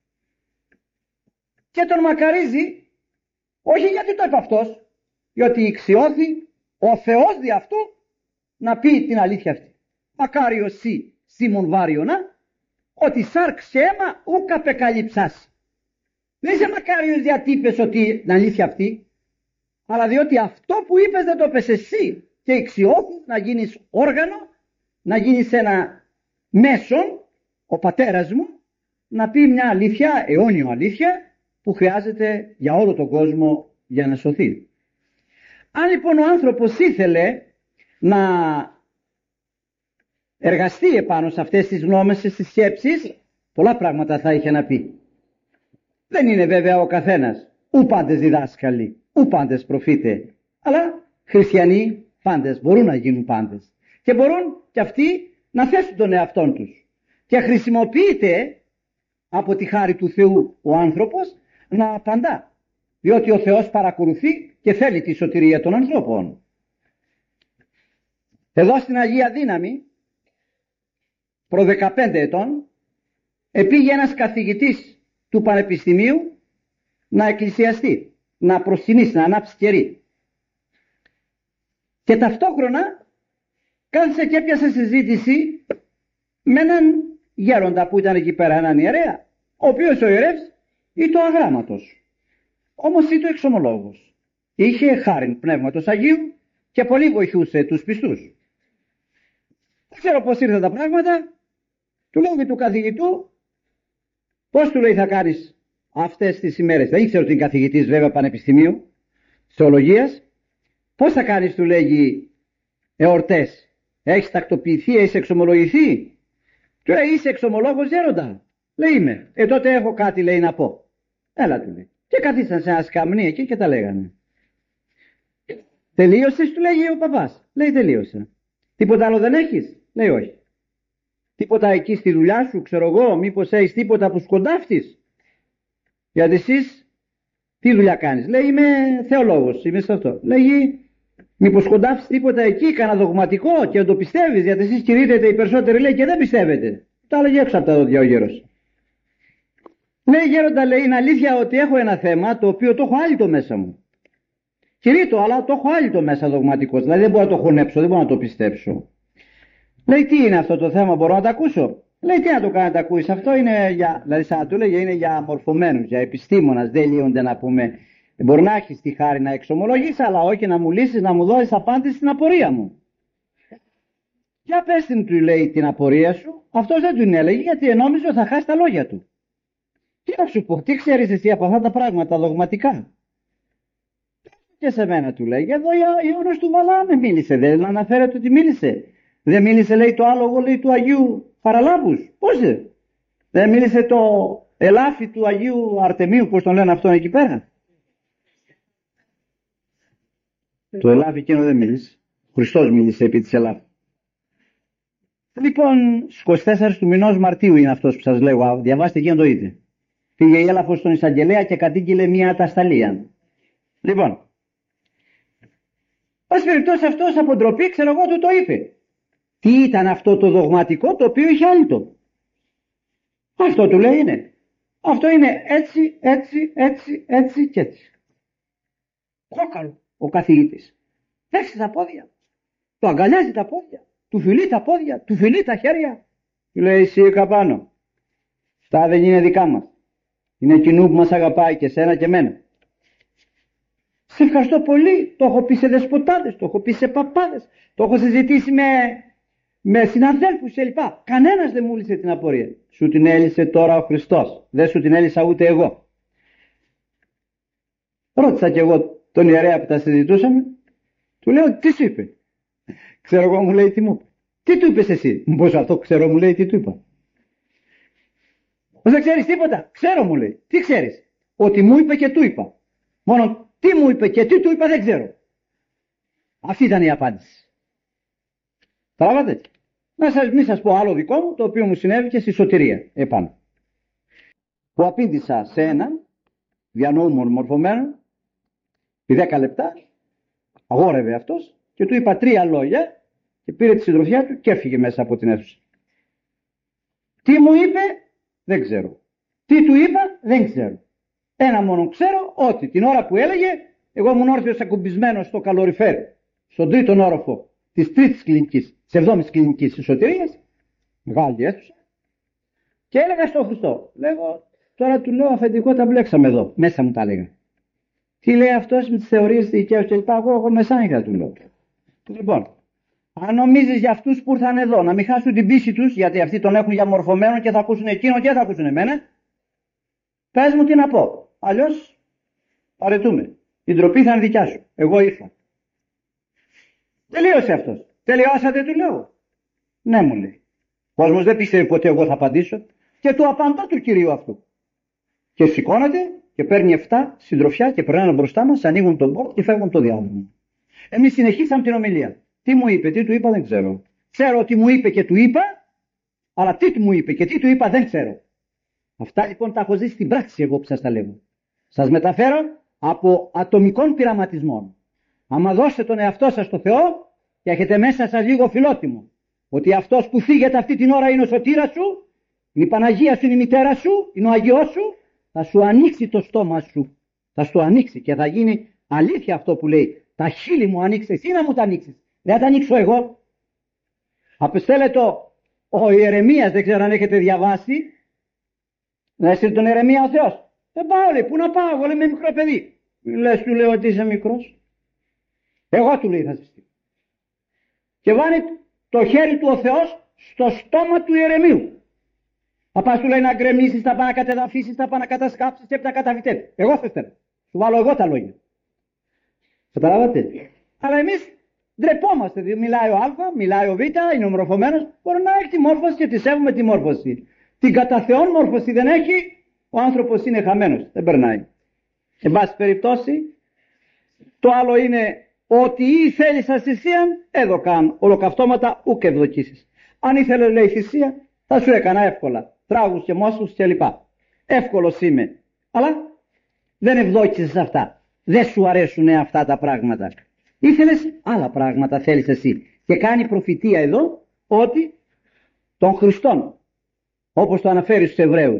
Και τον μακαρίζει, όχι γιατί το είπε αυτός, διότι ηξιώθη ο Θεός δι' αυτού να πει την αλήθεια αυτή. Μακάριο σύ, Σίμων Βάριωνα, ότι σάρξ αίμα ουκ απεκαλυψάσει. Δεν είσαι μακάριος γιατί είπες ότι την αλήθεια αυτή, αλλά διότι αυτό που είπες δεν το είπες εσύ και ηξιώθης να γίνεις όργανο, να γίνεις ένα μέσον, ο πατέρας μου, να πει μια αλήθεια, αιώνιο αλήθεια, που χρειάζεται για όλο τον κόσμο για να σωθεί. Αν λοιπόν ο άνθρωπος ήθελε να εργαστεί επάνω σε αυτές τις γνώμες, στις σκέψεις, πολλά πράγματα θα είχε να πει. Δεν είναι βέβαια ο καθένας ου πάντες διδάσκαλοι, ου πάντες προφήτε, αλλά χριστιανοί πάντες μπορούν να γίνουν πάντες και μπορούν και αυτοί να θέσουν τον εαυτόν τους, και χρησιμοποιείται από τη χάρη του Θεού ο άνθρωπος να απαντά, διότι ο Θεός παρακολουθεί και θέλει τη σωτηρία των ανθρώπων. Εδώ στην Αγία Δύναμη προ 15 ετών επήγε ένας καθηγητής του Πανεπιστημίου να εκκλησιαστεί, να προσκυνήσει, να ανάψει κερί, και ταυτόχρονα κάθισε και έπιασε συζήτηση με έναν γέροντα που ήταν εκεί πέρα, έναν ιερέα, ο οποίος ο ιερεύς ήταν αγράμματος, όμως ήταν εξομολόγος, είχε χάριν πνεύματος Αγίου και πολύ βοηθούσε τους πιστούς. Δεν ξέρω πώς ήρθαν τα πράγματα, του λόγου του καθηγητού Πώς του λέει θα κάνεις αυτές τις ημέρες? Δεν ήξερε ότι είναι καθηγητής βέβαια πανεπιστημίου θεολογίας. Πώς θα κάνεις, του λέγει, εορτές? Έχεις τακτοποιηθεί, έχεις εξομολογηθεί? Του λέει, είσαι εξομολόγος γέροντα? Λέει, είμαι. Τότε έχω κάτι, λέει, να πω. Έλα, του λέει. Και καθίσαν σε ένα σκαμνί εκεί και τα λέγανε. Τελείωσες, του λέγει ο παπάς. Λέει, τελείωσα. Τίποτα άλλο δεν έχεις? Λέει, όχι. Τίποτα εκεί στη δουλειά σου, ξέρω εγώ, μήπως έχεις τίποτα που σκοντάφτεις? Γιατί εσείς τι δουλειά κάνεις? Λέει, είμαι θεολόγος, είμαι σε αυτό. Λέει, μήπως σκοντάφτεις τίποτα εκεί, κανένα δογματικό και δεν το πιστεύεις? Γιατί εσείς κηρύττετε οι περισσότεροι, λέει, και δεν πιστεύετε. Τα έλεγε έξω από τα δόντια ο γέρος. Λέει, γέροντα, λέει, είναι αλήθεια ότι έχω ένα θέμα το οποίο το έχω άλυτο μέσα μου. Κηρύττω, αλλά το έχω άλυτο μέσα δογματικό. Δηλαδή δεν μπορώ να το χωνέψω, δεν μπορώ να το πιστέψω. Λέει, τι είναι αυτό το θέμα, μπορώ να το ακούσω? Λέει, τι να το κάνει να το ακούσει? Αυτό είναι για, δηλαδή σαν να του λέγε, είναι για μορφωμένους, για επιστήμονας. Δεν λύονται, να πούμε. Μπορεί να έχεις τη χάρη να εξομολογείς, αλλά όχι να μου λύσεις, να μου δώσεις απάντηση στην απορία μου. Για πες την, του λέει, την απορία σου. Αυτός δεν του έλεγε, γιατί νόμιζε ότι θα χάσει τα λόγια του. Τι να σου πω, τι ξέρεις εσύ από αυτά τα πράγματα δογματικά? Και σε μένα, του λέει, εδώ Ιώνας του Βαλάαμε μίλησε, δεν αναφέρεται ότι μίλησε? Δεν μίλησε, λέει, το άλογο, λέει, του Αγίου Χαραλάμπους? Πώς δεν μίλησε το ελάφι του Αγίου Αρτεμίου, πώς τον λένε αυτόν εκεί πέρα? Το ελάφι εκείνο δεν μίλησε. Ο Χριστός μίλησε επί της ελάφι. Λοιπόν, στις 24 του μηνός Μαρτίου είναι αυτός που σας λέω. Διαβάστε εκεί να το δείτε. Πήγε η έλαφος στον εισαγγελέα και κατήγγειλε μια ατασταλία. Λοιπόν, ως περιπτώσει αυτός από ντροπή, ξέρω εγώ, του το είπε. Τι ήταν αυτό το δογματικό το οποίο είχε άλυτο? Αυτό, του λέει, είναι. Αυτό είναι έτσι, έτσι, έτσι, έτσι και έτσι. Κόκαλο ο καθηγητής. Πέφτει τα πόδια. Του αγκαλιάζει τα πόδια. Του φιλεί τα πόδια. Του φιλεί τα χέρια. Του λέει, εσύ καπάνω. Αυτά δεν είναι δικά μας. Είναι κοινού που μας αγαπάει, και σένα και εμένα. Σε ευχαριστώ πολύ. Το έχω πει σε δεσποτάδες, το έχω πει σε παπάδες, το έχω συζητήσει με συναδέλφους κλπ. Κανένας δεν μου έλυσε την απορία. Σου την έλυσε τώρα ο Χριστός. Δεν σου την έλυσα ούτε εγώ. Ρώτησα κι εγώ τον ιερέα που τα συζητούσαμε. Του λέω, τι σου είπε? Ξέρω εγώ, μου λέει, τι μου είπε. Τι του είπες εσύ? Πώς αυτό ξέρω, μου λέει, τι του είπα? Δεν ξέρεις τίποτα? Ξέρω, μου λέει. Τι ξέρεις? Ότι μου είπε και του είπα. Μόνο τι μου είπε και τι του είπα δεν ξέρω. Αυτή ήταν η απάντηση. Τράβατε. Μην σας πω άλλο δικό μου, το οποίο μου συνέβη και στη σωτηρία επάνω. Που απήντησα σε έναν διανοούμενο μορφωμένο, επί 10 λεπτά, αγόρευε αυτός και του είπα 3 λόγια και πήρε τη συντροφιά του και έφυγε μέσα από την αίθουσα. Τι μου είπε? Δεν ξέρω. Τι του είπα? Δεν ξέρω. Ένα μόνο ξέρω, ότι την ώρα που έλεγε, εγώ ήμουν όρθιος ακουμπισμένος στο καλοριφέρ, στον 3ο όροφο της 3ης κλινικής, της 7ης κλινικής της Σωτηρίας, μεγάλη αίθουσα, και έλεγα στον Χριστό, λέγω, τώρα του λέω, αφεντικό, τα μπλέξαμε εδώ, μέσα μου τα έλεγα. Τι λέει αυτός με τις θεωρίες δικαίου και λοιπά? Εγώ μεσάνυχτα, του λέω. Λοιπόν, αν νομίζεις για αυτούς που ήρθαν εδώ να μην χάσουν την πίστη τους, γιατί αυτοί τον έχουν για μορφωμένο και θα ακούσουν εκείνο και θα ακούσουν εμένα, πες μου τι να πω. Αλλιώς παρετούμε. Η ντροπή θα είναι δικιά σου. Εγώ ήρθα. Τελείωσε αυτός. Τελειώσατε, του λέω. Ναι, μου λέει. Ο κόσμος δεν πιστεύει ποτέ εγώ θα απαντήσω. Και του απαντώ του κυρίου αυτού. Και σηκώνεται και παίρνει 7 συντροφιά και περνάνε μπροστά μας, ανοίγουν τον πόρτο και φεύγουν το διάλογο. Εμείς συνεχίσαμε την ομιλία. Τι μου είπε, τι του είπα, δεν ξέρω. Ξέρω ότι μου είπε και του είπα, αλλά τι μου είπε και τι του είπα δεν ξέρω. Αυτά λοιπόν τα έχω ζήσει στην πράξη εγώ που σας τα λέω. Σας μεταφέρω από ατομικών πειραματισμών. Άμα δώσετε τον εαυτό σας στο Θεό και έχετε μέσα σας λίγο φιλότιμο, ότι αυτός που φύγεται αυτή την ώρα είναι ο σωτήρας σου, είναι η Παναγία σου, είναι η μητέρα σου, είναι ο Αγιός σου, θα σου ανοίξει το στόμα σου. Θα σου ανοίξει και θα γίνει αλήθεια αυτό που λέει. Τα χείλη μου ανοίξει, εσύ να μου τα ανοίξεις. Δεν θα τα ανοίξω εγώ. Απεστέλλεται ο Ιερεμίας, δεν ξέρω αν έχετε διαβάσει. Να έστειλε τον Ιερεμία ο Θεός. Δεν πάω, λέει, πού να πάω, εγώ είμαι μικρό παιδί. Λες, του λέω ότι είσαι μικρός. Εγώ, του λέει, θα σε στείλω. Και βάλει το χέρι του ο Θεός στο στόμα του Ιερεμίου. Παπάς του λέει να γκρεμίσεις, θα πάει να κατεδαφίσεις, θα πάει να κατασκάψεις και να καταφυτέψεις. Εγώ θα στέλνω. Σου βάλω εγώ τα λόγια. Καταλάβατε. Αλλά εμείς ντρεπόμαστε. Μιλάει ο Α, μιλάει ο Β, είναι ομορφωμένος. Μπορεί να έχει τη μόρφωση και τη σέβουμε τη μόρφωση. Την κατά Θεόν μόρφωση δεν έχει, ο άνθρωπος είναι χαμένος. Δεν περνάει. Εν πάση περιπτώσει, το άλλο είναι ότι ή θέλεις θυσίαν, έδωκαν ολοκαυτώματα ούκ ευδοκίσεις. Αν ήθελε, λέει, θυσία, θα σου έκανα εύκολα. Τράγους και μόσους κλπ. Εύκολος είμαι. Αλλά δεν ευδόκισες αυτά. Δεν σου αρέσουν αυτά τα πράγματα. Ήθελες άλλα πράγματα, θέλεις εσύ. Και κάνει προφητεία εδώ ότι των Χριστών, όπως το αναφέρει στους Εβραίους,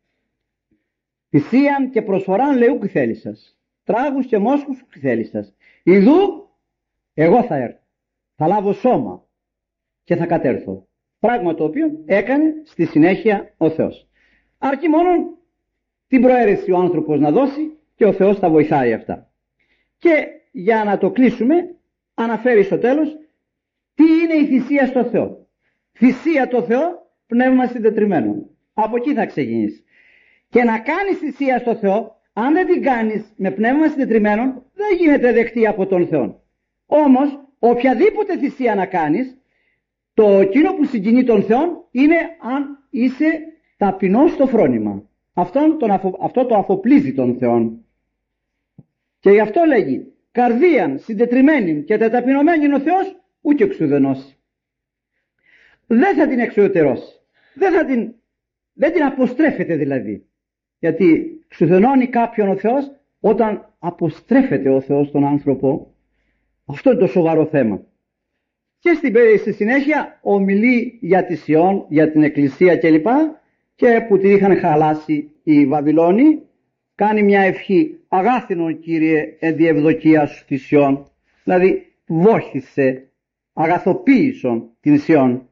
θυσίαν και προσφοράν λέει ούκ θέλησας. Τράγους και μόσχους ούκ θέλησας. Ιδού εγώ θα έρθω. Θα λάβω σώμα και θα κατέρθω. Πράγμα το οποίο έκανε στη συνέχεια ο Θεός. Αρκεί μόνο την προαίρεση ο άνθρωπος να δώσει και ο Θεός τα βοηθάει αυτά. Και για να το κλείσουμε, αναφέρει στο τέλος τι είναι η θυσία στο Θεό. Θυσία το Θεό, πνεύμα συντετριμμένο. Από εκεί θα ξεκινήσει. Και να κάνεις θυσία στο Θεό, αν δεν την κάνεις με πνεύμα συντετριμμένο, δεν γίνεται δεκτή από τον Θεό. Όμως, οποιαδήποτε θυσία να κάνεις, το εκείνο που συγκινεί τον Θεό είναι αν είσαι ταπεινός στο φρόνημα. Αυτό το αφοπλίζει τον Θεό. Και γι' αυτό λέγει, καρδίαν συντετριμένη και τεταπεινωμένη ο Θεός, ούτε εξουδενώσει. Δεν θα την εξουδετερώσει. Δεν την αποστρέφεται δηλαδή. Γιατί εξουδενώνει κάποιον ο Θεός όταν αποστρέφεται ο Θεός τον άνθρωπο. Αυτό είναι το σοβαρό θέμα. Και στη συνέχεια ομιλεί για τη Σιών, για την Εκκλησία κλπ. Και που την είχαν χαλάσει οι Βαβυλώνοι, κάνει μια ευχή, αγάθινον Κύριε εν τη ευδοκία σου τη Σιών, δηλαδή βόχησε, αγαθοποίησον την Σιών,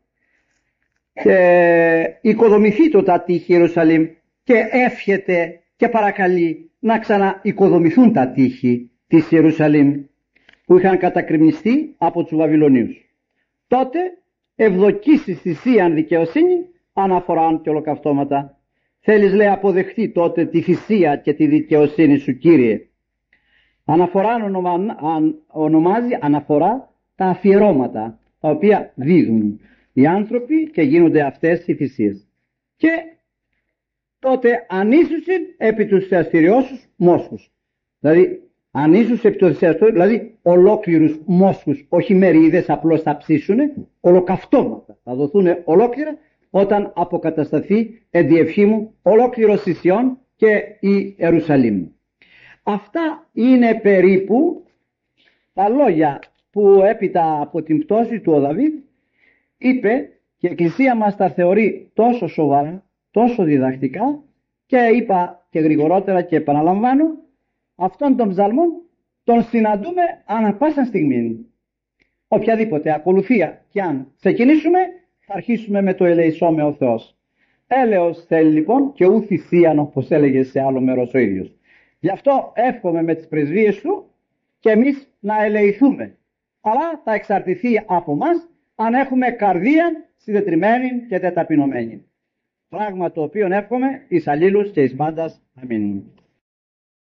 και οικοδομηθεί το τα τείχη Ιερουσαλήμ, και εύχεται και παρακαλεί να ξαναοικοδομηθούν τα τείχη της Ιερουσαλήμ που είχαν κατακριμνιστεί από τους Βαβυλωνίους. Τότε ευδοκίσεις θυσίαν δικαιοσύνη, αναφοράν και ολοκαυτώματα. Θέλεις, λέει, αποδεχτεί τότε τη θυσία και τη δικαιοσύνη σου, Κύριε. Αναφοράν ονομάζει αναφορά τα αφιερώματα τα οποία δίδουν οι άνθρωποι και γίνονται αυτές οι θυσίες. Και τότε ανήσουσιν επί τους θεαστηριώσους μόσχους. Δηλαδή ανήσους επί τους θεαστηριώσους, δηλαδή ολόκληρους μόσχους, όχι μερίδες απλώς θα ψήσουνε, ολοκαυτώματα θα δοθούν ολόκληρα όταν αποκατασταθεί εν τη ευχή μου ολόκληρο Σισιών και η Ιερουσαλήμ. Αυτά είναι περίπου τα λόγια που έπειτα από την πτώση του ο Δαβίδ είπε, και η Εκκλησία μας τα θεωρεί τόσο σοβαρά, τόσο διδακτικά, και είπα και γρηγορότερα και επαναλαμβάνω, αυτόν τον ψαλμόν τον συναντούμε ανά πάσα στιγμή. Οποιαδήποτε ακολουθία κι αν ξεκινήσουμε, θα αρχίσουμε με το ελεησόμε ο Θεός. Έλεος θέλει λοιπόν και ου θυσίαν, όπως έλεγε σε άλλο μέρος ο ίδιος. Γι' αυτό εύχομαι με τις πρεσβείες του και εμείς να ελεηθούμε. Αλλά θα εξαρτηθεί από μας αν έχουμε καρδία συντετριμένη και τεταπεινωμένη. Πράγμα το οποίο εύχομαι εις αλλήλους και εις πάντας. Αμήν.